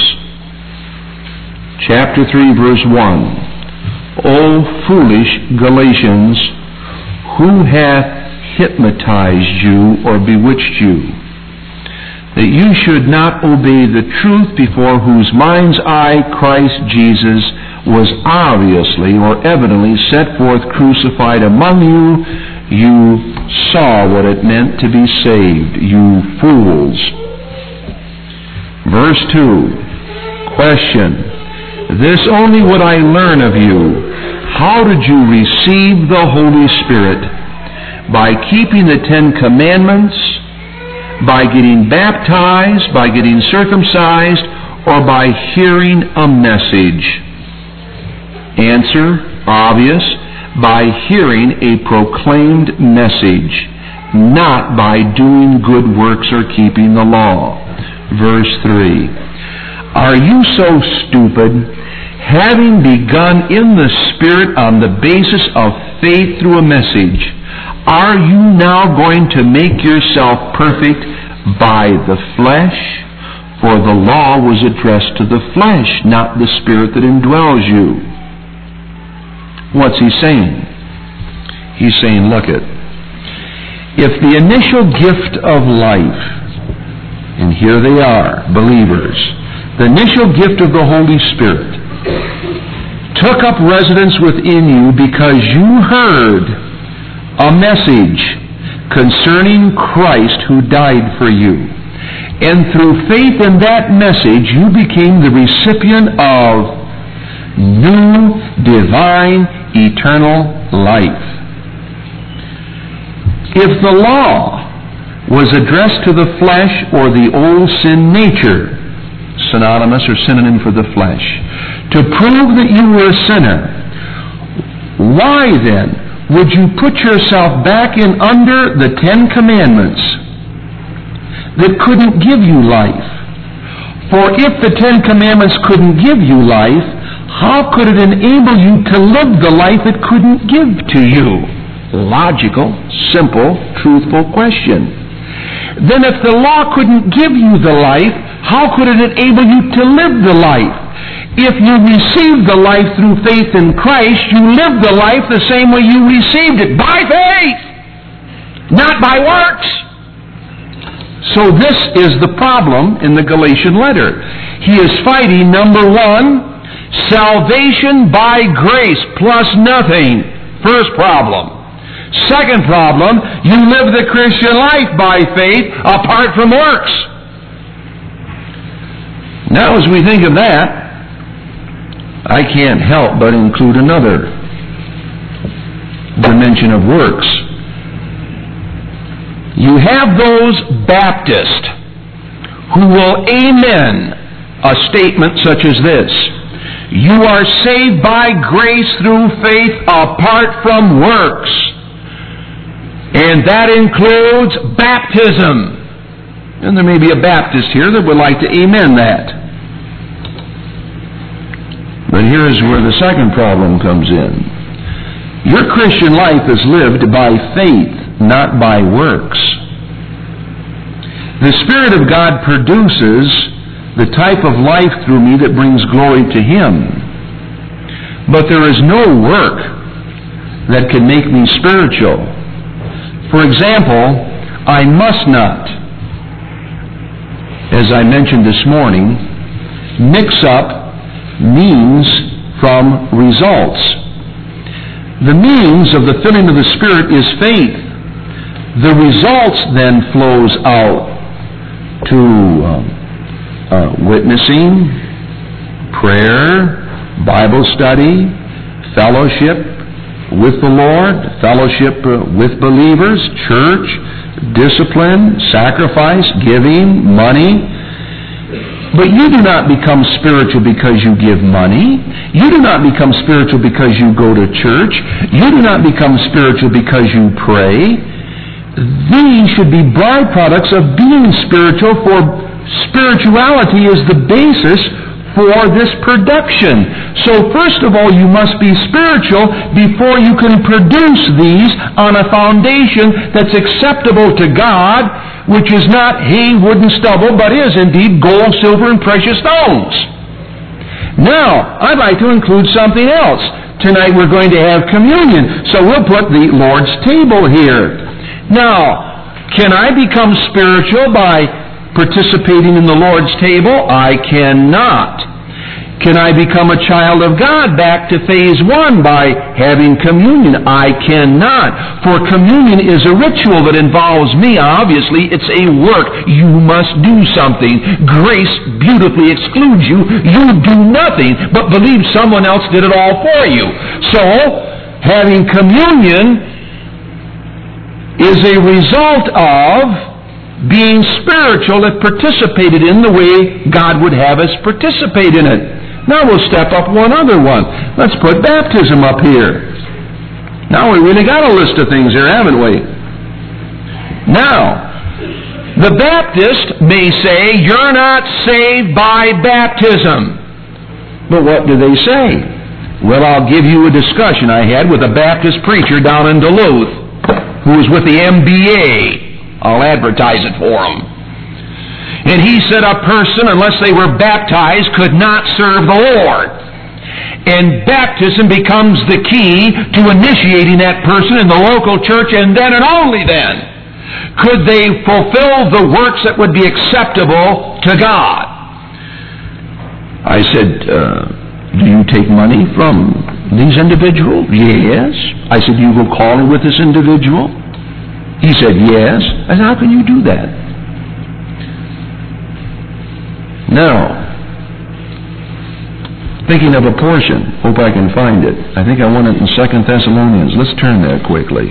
Chapter 3, verse 1. O foolish Galatians, who hath hypnotized you or bewitched you, that you should not obey the truth, before whose mind's eye Christ Jesus was obviously or evidently set forth crucified among you? You saw what it meant to be saved, you fools. Verse 2. Question. This only would I learn of you. How did you receive the Holy Spirit? By keeping the 10 Commandments, by getting baptized, by getting circumcised, or by hearing a message? Answer, obvious, by hearing a proclaimed message, not by doing good works or keeping the law. Verse 3. Are you so stupid, having begun in the Spirit on the basis of faith through a message, are you now going to make yourself perfect by the flesh? For the law was addressed to the flesh, not the Spirit that indwells you. What's he saying? He's saying, look it. If the initial gift of life, and here they are, believers, the initial gift of the Holy Spirit, took up residence within you because you heard a message concerning Christ who died for you. And through faith in that message, you became the recipient of new, divine, eternal life. If the law was addressed to the flesh or the old sin nature, synonymous or synonym for the flesh, to prove that you were a sinner, why then would you put yourself back in under the 10 Commandments that couldn't give you life? For if the 10 Commandments couldn't give you life, how could it enable you to live the life it couldn't give to you? Logical, simple, truthful question. Then if the law couldn't give you the life, how could it enable you to live the life? If you received the life through faith in Christ, you live the life the same way you received it, by faith, not by works. So this is the problem in the Galatian letter. He is fighting, number one, salvation by grace plus nothing. First problem. Second problem, you live the Christian life by faith apart from works. Now as we think of that, I can't help but include another dimension of works. You have those Baptists who will amen a statement such as this: you are saved by grace through faith apart from works. And that includes baptism. And there may be a Baptist here that would like to amen that. But here's where the second problem comes in. Your Christian life is lived by faith, not by works. The Spirit of God produces the type of life through me that brings glory to Him. But there is no work that can make me spiritual. For example, I must not, as I mentioned this morning, mix up means from results. The means of the filling of the Spirit is faith. The results then flows out to witnessing, prayer, Bible study, fellowship with the Lord, fellowship with believers, church, discipline, sacrifice, giving, money. But you do not become spiritual because you give money. You do not become spiritual because you go to church. You do not become spiritual because you pray. These should be byproducts of being spiritual, for spirituality is the basis for this production. So first of all, you must be spiritual before you can produce these on a foundation that's acceptable to God, which is not hay, wood, and stubble, but is indeed gold, silver, and precious stones. Now, I'd like to include something else. Tonight we're going to have communion, so we'll put the Lord's table here. Now, can I become spiritual by participating in the Lord's table? I cannot. Can I become a child of God back to phase 1 by having communion? I cannot. For communion is a ritual that involves me. Obviously, it's a work. You must do something. Grace beautifully excludes you. You do nothing but believe someone else did it all for you. So, having communion is a result of being spiritual that participated in the way God would have us participate in it. Now we'll step up one other one. Let's put baptism up here. Now we really got a list of things here, haven't we? Now, the Baptist may say, you're not saved by baptism. But what do they say? Well, I'll give you a discussion I had with a Baptist preacher down in Duluth who was with the MBA. I'll advertise it for him. And he said a person, unless they were baptized, could not serve the Lord. And baptism becomes the key to initiating that person in the local church, and then and only then could they fulfill the works that would be acceptable to God. I said, do you take money from these individuals? Yes. I said, do you go calling with this individual? He said, yes. I said, how can you do that? Now, thinking of a portion, hope I can find it. I think I want it in 2 Thessalonians. Let's turn there quickly.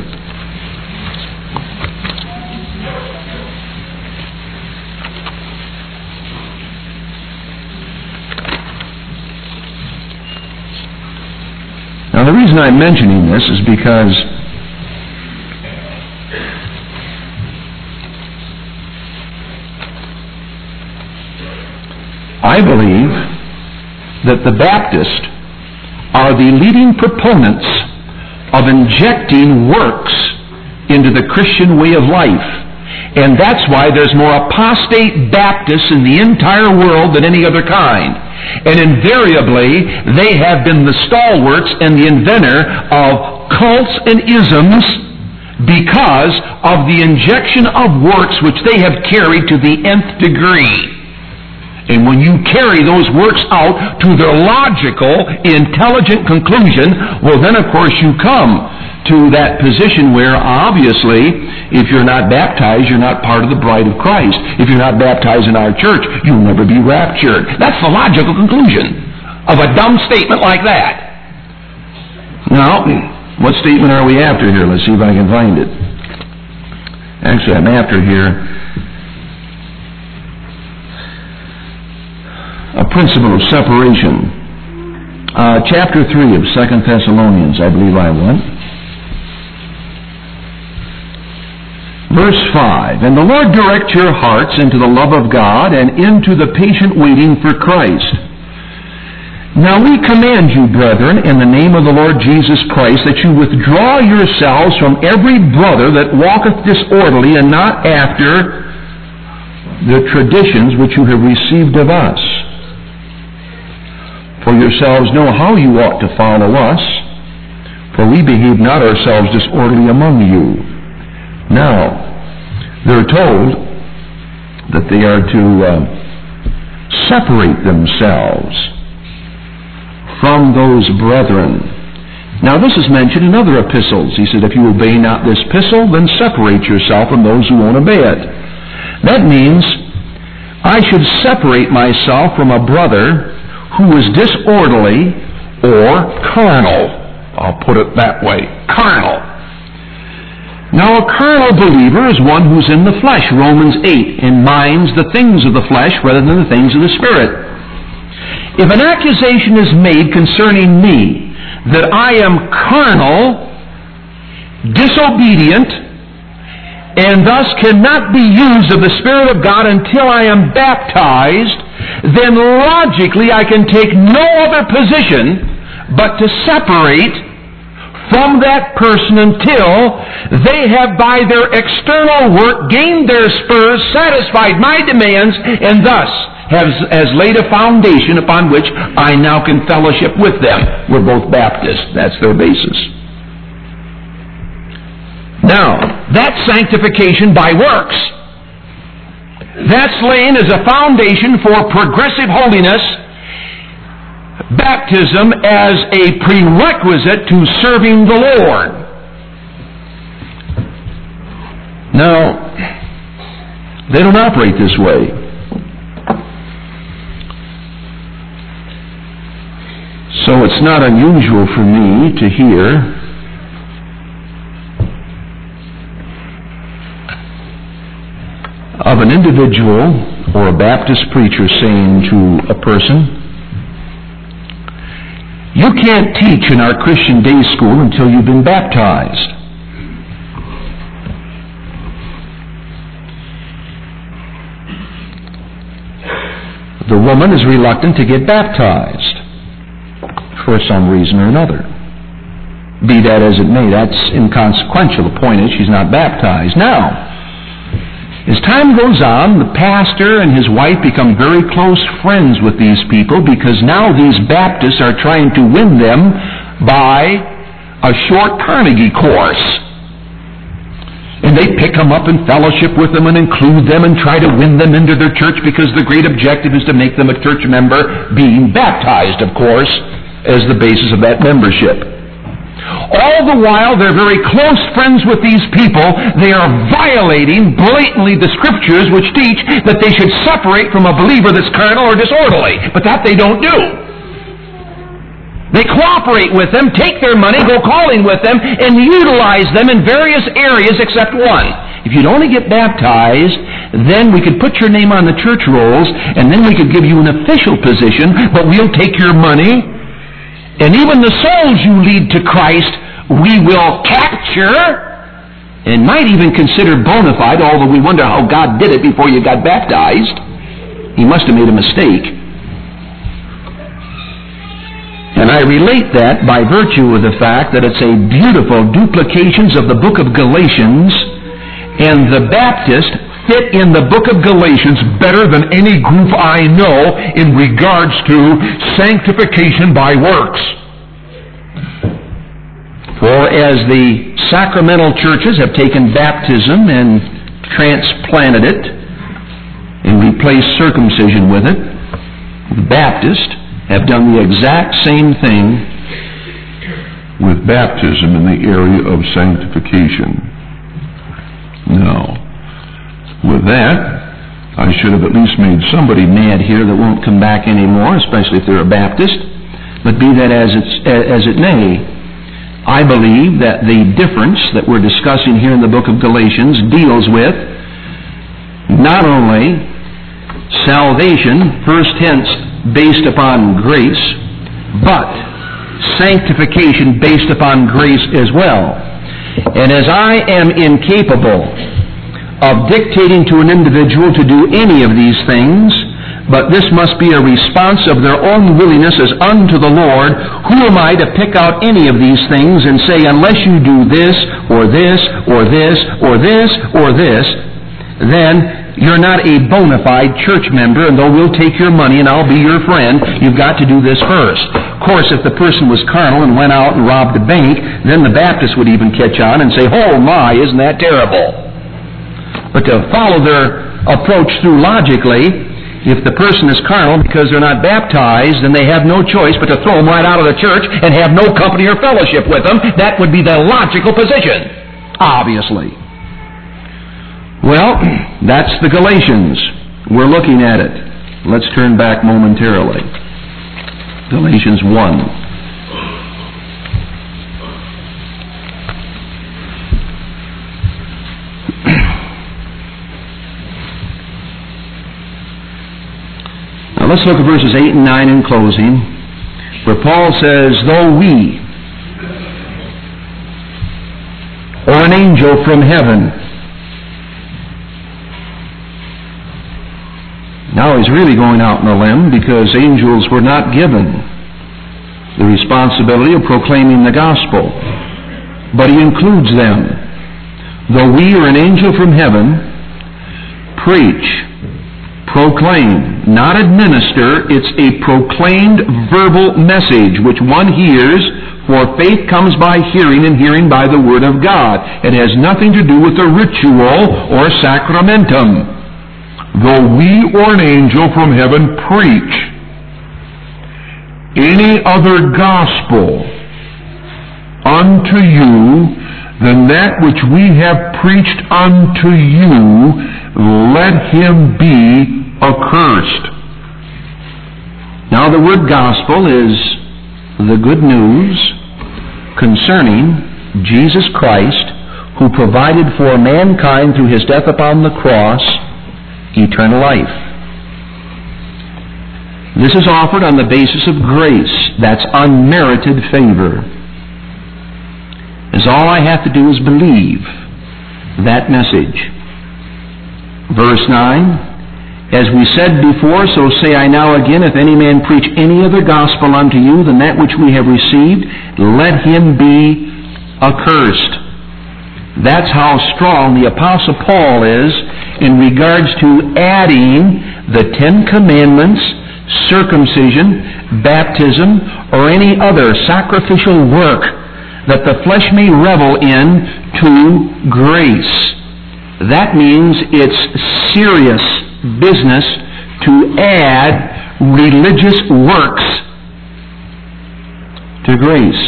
Now, the reason I'm mentioning this is because I believe that the Baptists are the leading proponents of injecting works into the Christian way of life. And that's why there's more apostate Baptists in the entire world than any other kind. And invariably, they have been the stalwarts and the inventor of cults and isms because of the injection of works which they have carried to the nth degree. And when you carry those works out to their logical, intelligent conclusion, well then of course you come to that position where obviously if you're not baptized, you're not part of the bride of Christ. If you're not baptized in our church, you'll never be raptured. That's the logical conclusion of a dumb statement like that. Now, what statement are we after here? Let's see if I can find it. Actually, I'm after here a principle of separation. Chapter 3 of 2 Thessalonians, I believe I want. Verse 5, and the Lord direct your hearts into the love of God and into the patient waiting for Christ. Now we command you, brethren, in the name of the Lord Jesus Christ, that you withdraw yourselves from every brother that walketh disorderly and not after the traditions which you have received of us. For yourselves know how you ought to follow us, for we behave not ourselves disorderly among you. Now, they're told that they are to separate themselves from those brethren. Now, this is mentioned in other epistles. He said, if you obey not this epistle, then separate yourself from those who won't obey it. That means I should separate myself from a brother who is disorderly or carnal. I'll put it that way, carnal. Now, a carnal believer is one who's in the flesh, Romans 8, and minds the things of the flesh rather than the things of the Spirit. If an accusation is made concerning me that I am carnal, disobedient, and thus cannot be used of the Spirit of God until I am baptized, then logically I can take no other position but to separate from that person until they have by their external work gained their spurs, satisfied my demands, and thus has laid a foundation upon which I now can fellowship with them. We're both Baptists. That's their basis. Now, that's sanctification by works. That's laying as a foundation for progressive holiness. Baptism as a prerequisite to serving the Lord. Now, they don't operate this way. So it's not unusual for me to hear of an individual or a Baptist preacher saying to a person, "You can't teach in our Christian day school until you've been baptized." The woman is reluctant to get baptized for some reason or another. Be that as it may, that's inconsequential. The point is she's not baptized. Now, as time goes on, the pastor and his wife become very close friends with these people because now these Baptists are trying to win them by a short Carnegie course. And they pick them up and fellowship with them and include them and try to win them into their church because the great objective is to make them a church member, being baptized, of course, as the basis of that membership. All the while, they're very close friends with these people. They are violating blatantly the Scriptures which teach that they should separate from a believer that's carnal or disorderly. But that they don't do. They cooperate with them, take their money, go calling with them, and utilize them in various areas except one. If you'd only get baptized, then we could put your name on the church rolls, and then we could give you an official position, but we'll take your money. And even the souls you lead to Christ, we will capture and might even consider bona fide, although we wonder how God did it before you got baptized. He must have made a mistake. And I relate that by virtue of the fact that it's a beautiful duplications of the book of Galatians, and the Baptist fit in the book of Galatians better than any group I know in regards to sanctification by works. For as the sacramental churches have taken baptism and transplanted it and replaced circumcision with it, the Baptists have done the exact same thing with baptism in the area of sanctification. Now, with that, I should have at least made somebody mad here that won't come back anymore, especially if they're a Baptist. But be that as it may, I believe that the difference that we're discussing here in the book of Galatians deals with not only salvation, first tense, based upon grace, but sanctification based upon grace as well. And as I am incapable of dictating to an individual to do any of these things, but this must be a response of their own willingness as unto the Lord, who am I to pick out any of these things and say, unless you do this, or this, or this, or this, or this, then you're not a bona fide church member, and though we'll take your money and I'll be your friend, you've got to do this first. Of course, if the person was carnal and went out and robbed a bank, then the Baptist would even catch on and say, oh my, isn't that terrible? But to follow their approach through logically, if the person is carnal because they're not baptized, then they have no choice but to throw them right out of the church and have no company or fellowship with them. That would be the logical position, obviously. Well, that's the Galatians. We're looking at it. Let's turn back momentarily. Galatians 1. Now let's look at verses 8 and 9 in closing, where Paul says, though we, or an angel from heaven, Now he's really going out on a limb because angels were not given the responsibility of proclaiming the gospel. But he includes them. Though we or an angel from heaven preach, proclaim, not administer, it's a proclaimed verbal message which one hears, for faith comes by hearing, and hearing by the Word of God. It has nothing to do with a ritual or sacramentum. Though we or an angel from heaven preach any other gospel unto you than that which we have preached unto you, let him be accursed. Now the word gospel is the good news concerning Jesus Christ, who provided for mankind through his death upon the cross eternal life. This is offered on the basis of grace. That's unmerited favor. As all I have to do is believe that message. Verse 9, as we said before, so say I now again, if any man preach any other gospel unto you than that which we have received, let him be accursed. That's how strong the Apostle Paul is in regards to adding the 10 Commandments, circumcision, baptism, or any other sacrificial work that the flesh may revel in to grace. That means it's serious business to add religious works to grace.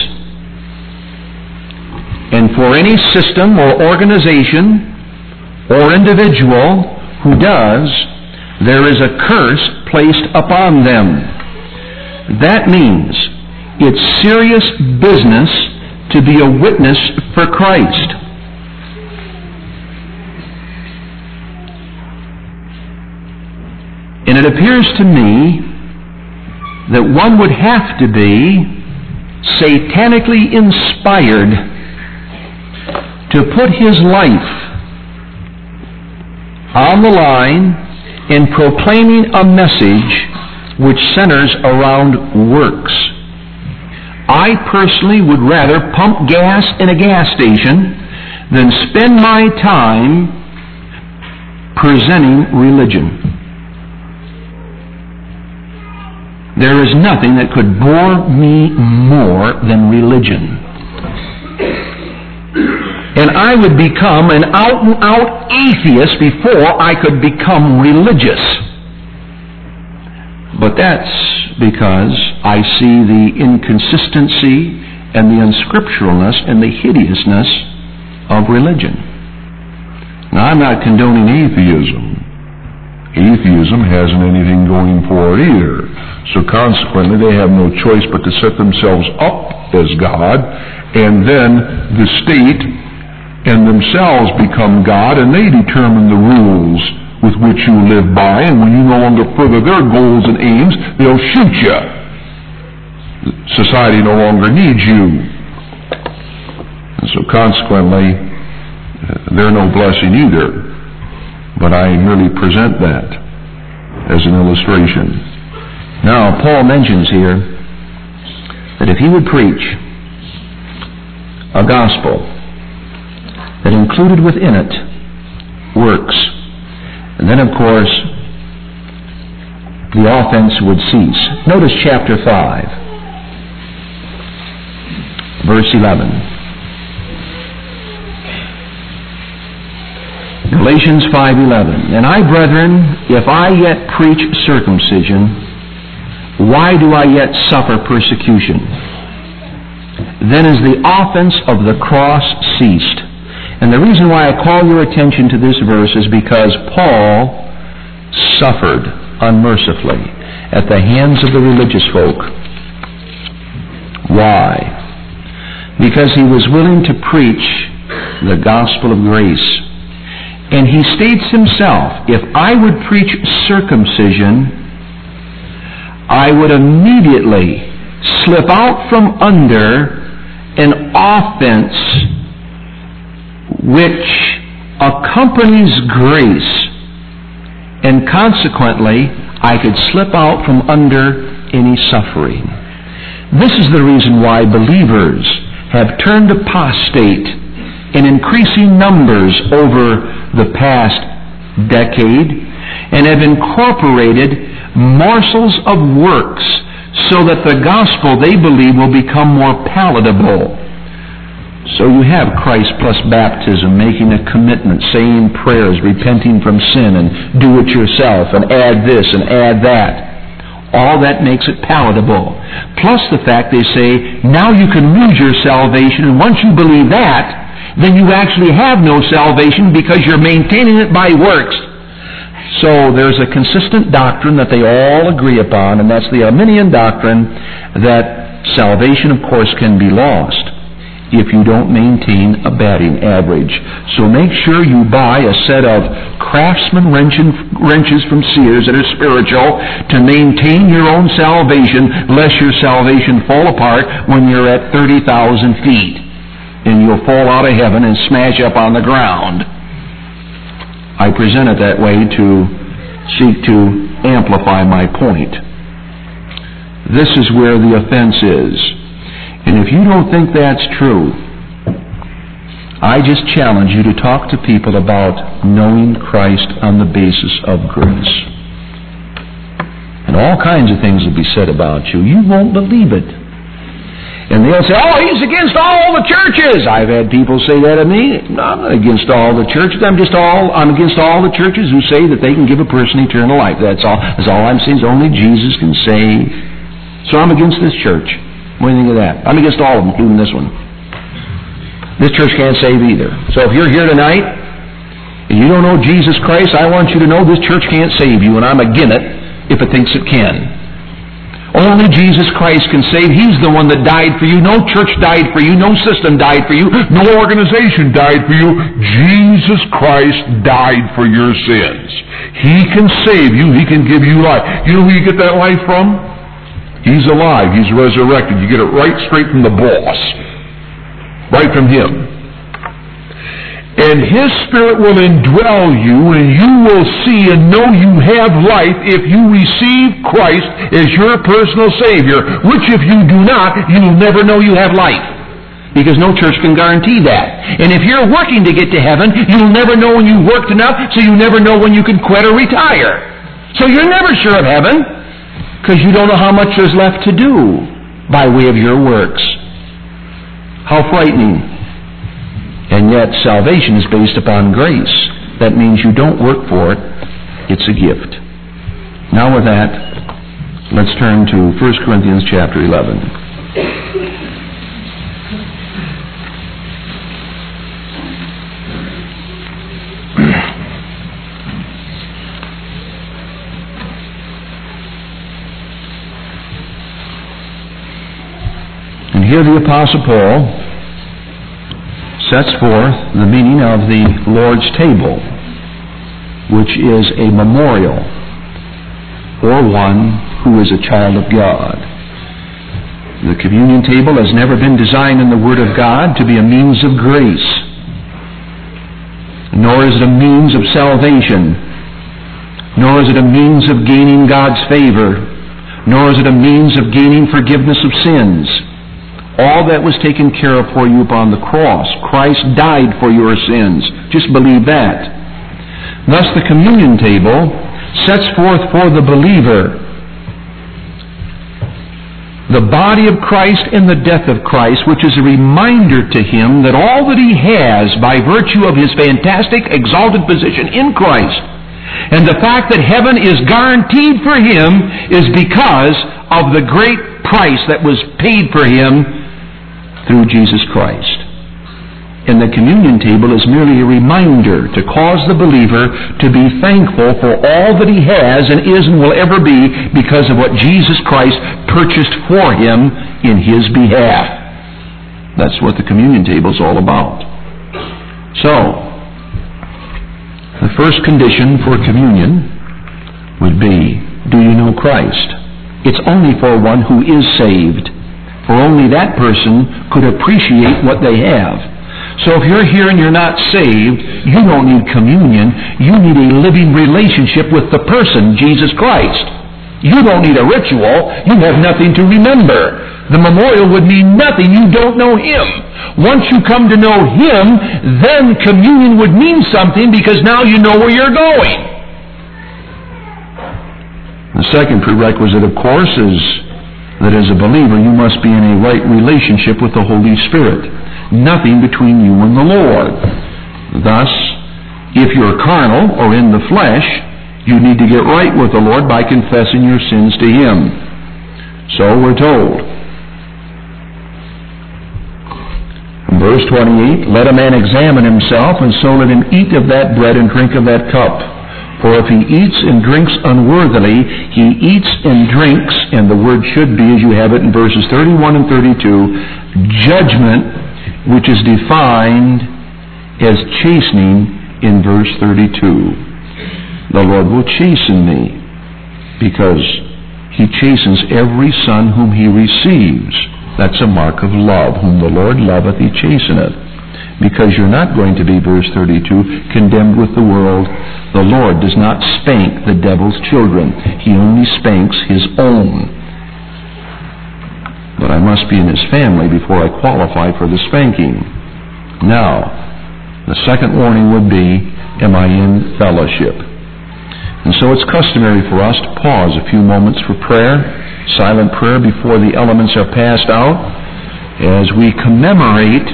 And for any system or organization or individual who does, there is a curse placed upon them. That means it's serious business to be a witness for Christ. And it appears to me that one would have to be satanically inspired to put his life on the line in proclaiming a message which centers around works. I personally would rather pump gas in a gas station than spend my time presenting religion. There is nothing that could bore me more than religion. And I would become an out-and-out atheist before I could become religious. But that's because I see the inconsistency and the unscripturalness and the hideousness of religion. Now, I'm not condoning atheism. Atheism hasn't anything going for it either. So consequently, they have no choice but to set themselves up as God, and then the state and themselves become God, and they determine the rules with which you live by, and when you no longer further their goals and aims, they'll shoot you. Society no longer needs you. And so consequently, they're no blessing either. But I merely present that as an illustration. Now, Paul mentions here that if he would preach a gospel that included within it works, and then, of course, the offense would cease. Notice chapter 5, verse 11. Galatians 5:11. And I, brethren, if I yet preach circumcision, why do I yet suffer persecution? Then is the offense of the cross ceased. And the reason why I call your attention to this verse is because Paul suffered unmercifully at the hands of the religious folk. Why? Because he was willing to preach the gospel of grace. And he states himself, if I would preach circumcision, I would immediately slip out from under an offense which accompanies grace and and consequently, I could slip out from under any suffering. This is the reason why believers have turned apostate in increasing numbers over the past decade and have incorporated morsels of works so that the gospel they believe will become more palatable. So you have Christ plus baptism, making a commitment, saying prayers, repenting from sin, and do it yourself, and add this and add that. All that makes it palatable. Plus the fact they say, now you can lose your salvation, and once you believe that, then you actually have no salvation because you're maintaining it by works. So there's a consistent doctrine that they all agree upon, and that's the Arminian doctrine that salvation, of course, can be lost if you don't maintain a batting average. So make sure you buy a set of Craftsman wrenches from Sears that are spiritual to maintain your own salvation, lest your salvation fall apart when you're at 30,000 feet and you'll fall out of heaven and smash up on the ground. I present it that way to seek to amplify my point. This is where the offense is. And if you don't think that's true, I just challenge you to talk to people about knowing Christ on the basis of grace. And all kinds of things will be said about you. You won't believe it. And they'll say, oh, he's against all the churches. I've had people say that of me. No, I'm not against all the churches. I'm against all the churches who say that they can give a person eternal life. That's all I'm saying is only Jesus can save. So I'm against this church. What do you think of that? I'm against all of them, including this one. This church can't save either. So if you're here tonight and you don't know Jesus Christ, I want you to know this church can't save you, and I'm against it if it thinks it can. Only Jesus Christ can save. He's the one that died for you. No church died for you. No system died for you. No organization died for you. Jesus Christ died for your sins. He can save you. He can give you life. You know who you get that life from? He's alive. He's resurrected. You get it right straight from the boss. Right from Him. And His Spirit will indwell you, and you will see and know you have life if you receive Christ as your personal Savior, which if you do not, you'll never know you have life. Because no church can guarantee that. And if you're working to get to heaven, you'll never know when you worked enough, so you never know when you can quit or retire. So you're never sure of heaven, because you don't know how much there's left to do by way of your works. How frightening. And yet salvation is based upon grace. That means you don't work for it. It's a gift. Now with that, let's turn to 1 Corinthians chapter 11. And here the Apostle Paul sets forth the meaning of the Lord's table, which is a memorial for one who is a child of God. The communion table has never been designed in the Word of God to be a means of grace, nor is it a means of salvation, nor is it a means of gaining God's favor, nor is it a means of gaining forgiveness of sins. All that was taken care of for you upon the cross. Christ died for your sins. Just believe that. Thus the communion table sets forth for the believer the body of Christ and the death of Christ, which is a reminder to him that all that he has by virtue of his fantastic exalted position in Christ and the fact that heaven is guaranteed for him is because of the great price that was paid for him through Jesus Christ. And the communion table is merely a reminder to cause the believer to be thankful for all that he has and is and will ever be because of what Jesus Christ purchased for him in his behalf. That's what the communion table is all about. So, the first condition for communion would be, do you know Christ? It's only for one who is saved. For only that person could appreciate what they have. So if you're here and you're not saved, you don't need communion. You need a living relationship with the person, Jesus Christ. You don't need a ritual. You have nothing to remember. The memorial would mean nothing. You don't know Him. Once you come to know Him, then communion would mean something because now you know where you're going. The second prerequisite, of course, is that as a believer you must be in a right relationship with the Holy Spirit. Nothing between you and the Lord. Thus, if you're carnal or in the flesh, you need to get right with the Lord by confessing your sins to Him. So we're told. In verse 28, let a man examine himself, and so let him eat of that bread and drink of that cup. For if he eats and drinks unworthily, he eats and drinks, and the word should be, as you have it in verses 31 and 32, judgment, which is defined as chastening in verse 32. The Lord will chasten me, because He chastens every son whom He receives. That's a mark of love. Whom the Lord loveth, He chasteneth. Because you're not going to be, verse 32, condemned with the world. The Lord does not spank the devil's children. He only spanks His own. But I must be in His family before I qualify for the spanking. Now, the second warning would be, am I in fellowship? And so it's customary for us to pause a few moments for prayer, silent prayer before the elements are passed out, as we commemorate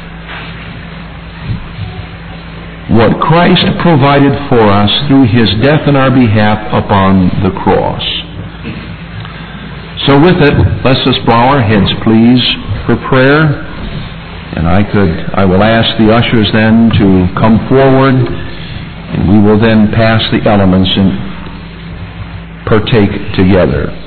what Christ provided for us through His death in our behalf upon the cross. So with it, let's just bow our heads, please, for prayer. And I will ask the ushers then to come forward, and we will then pass the elements and partake together.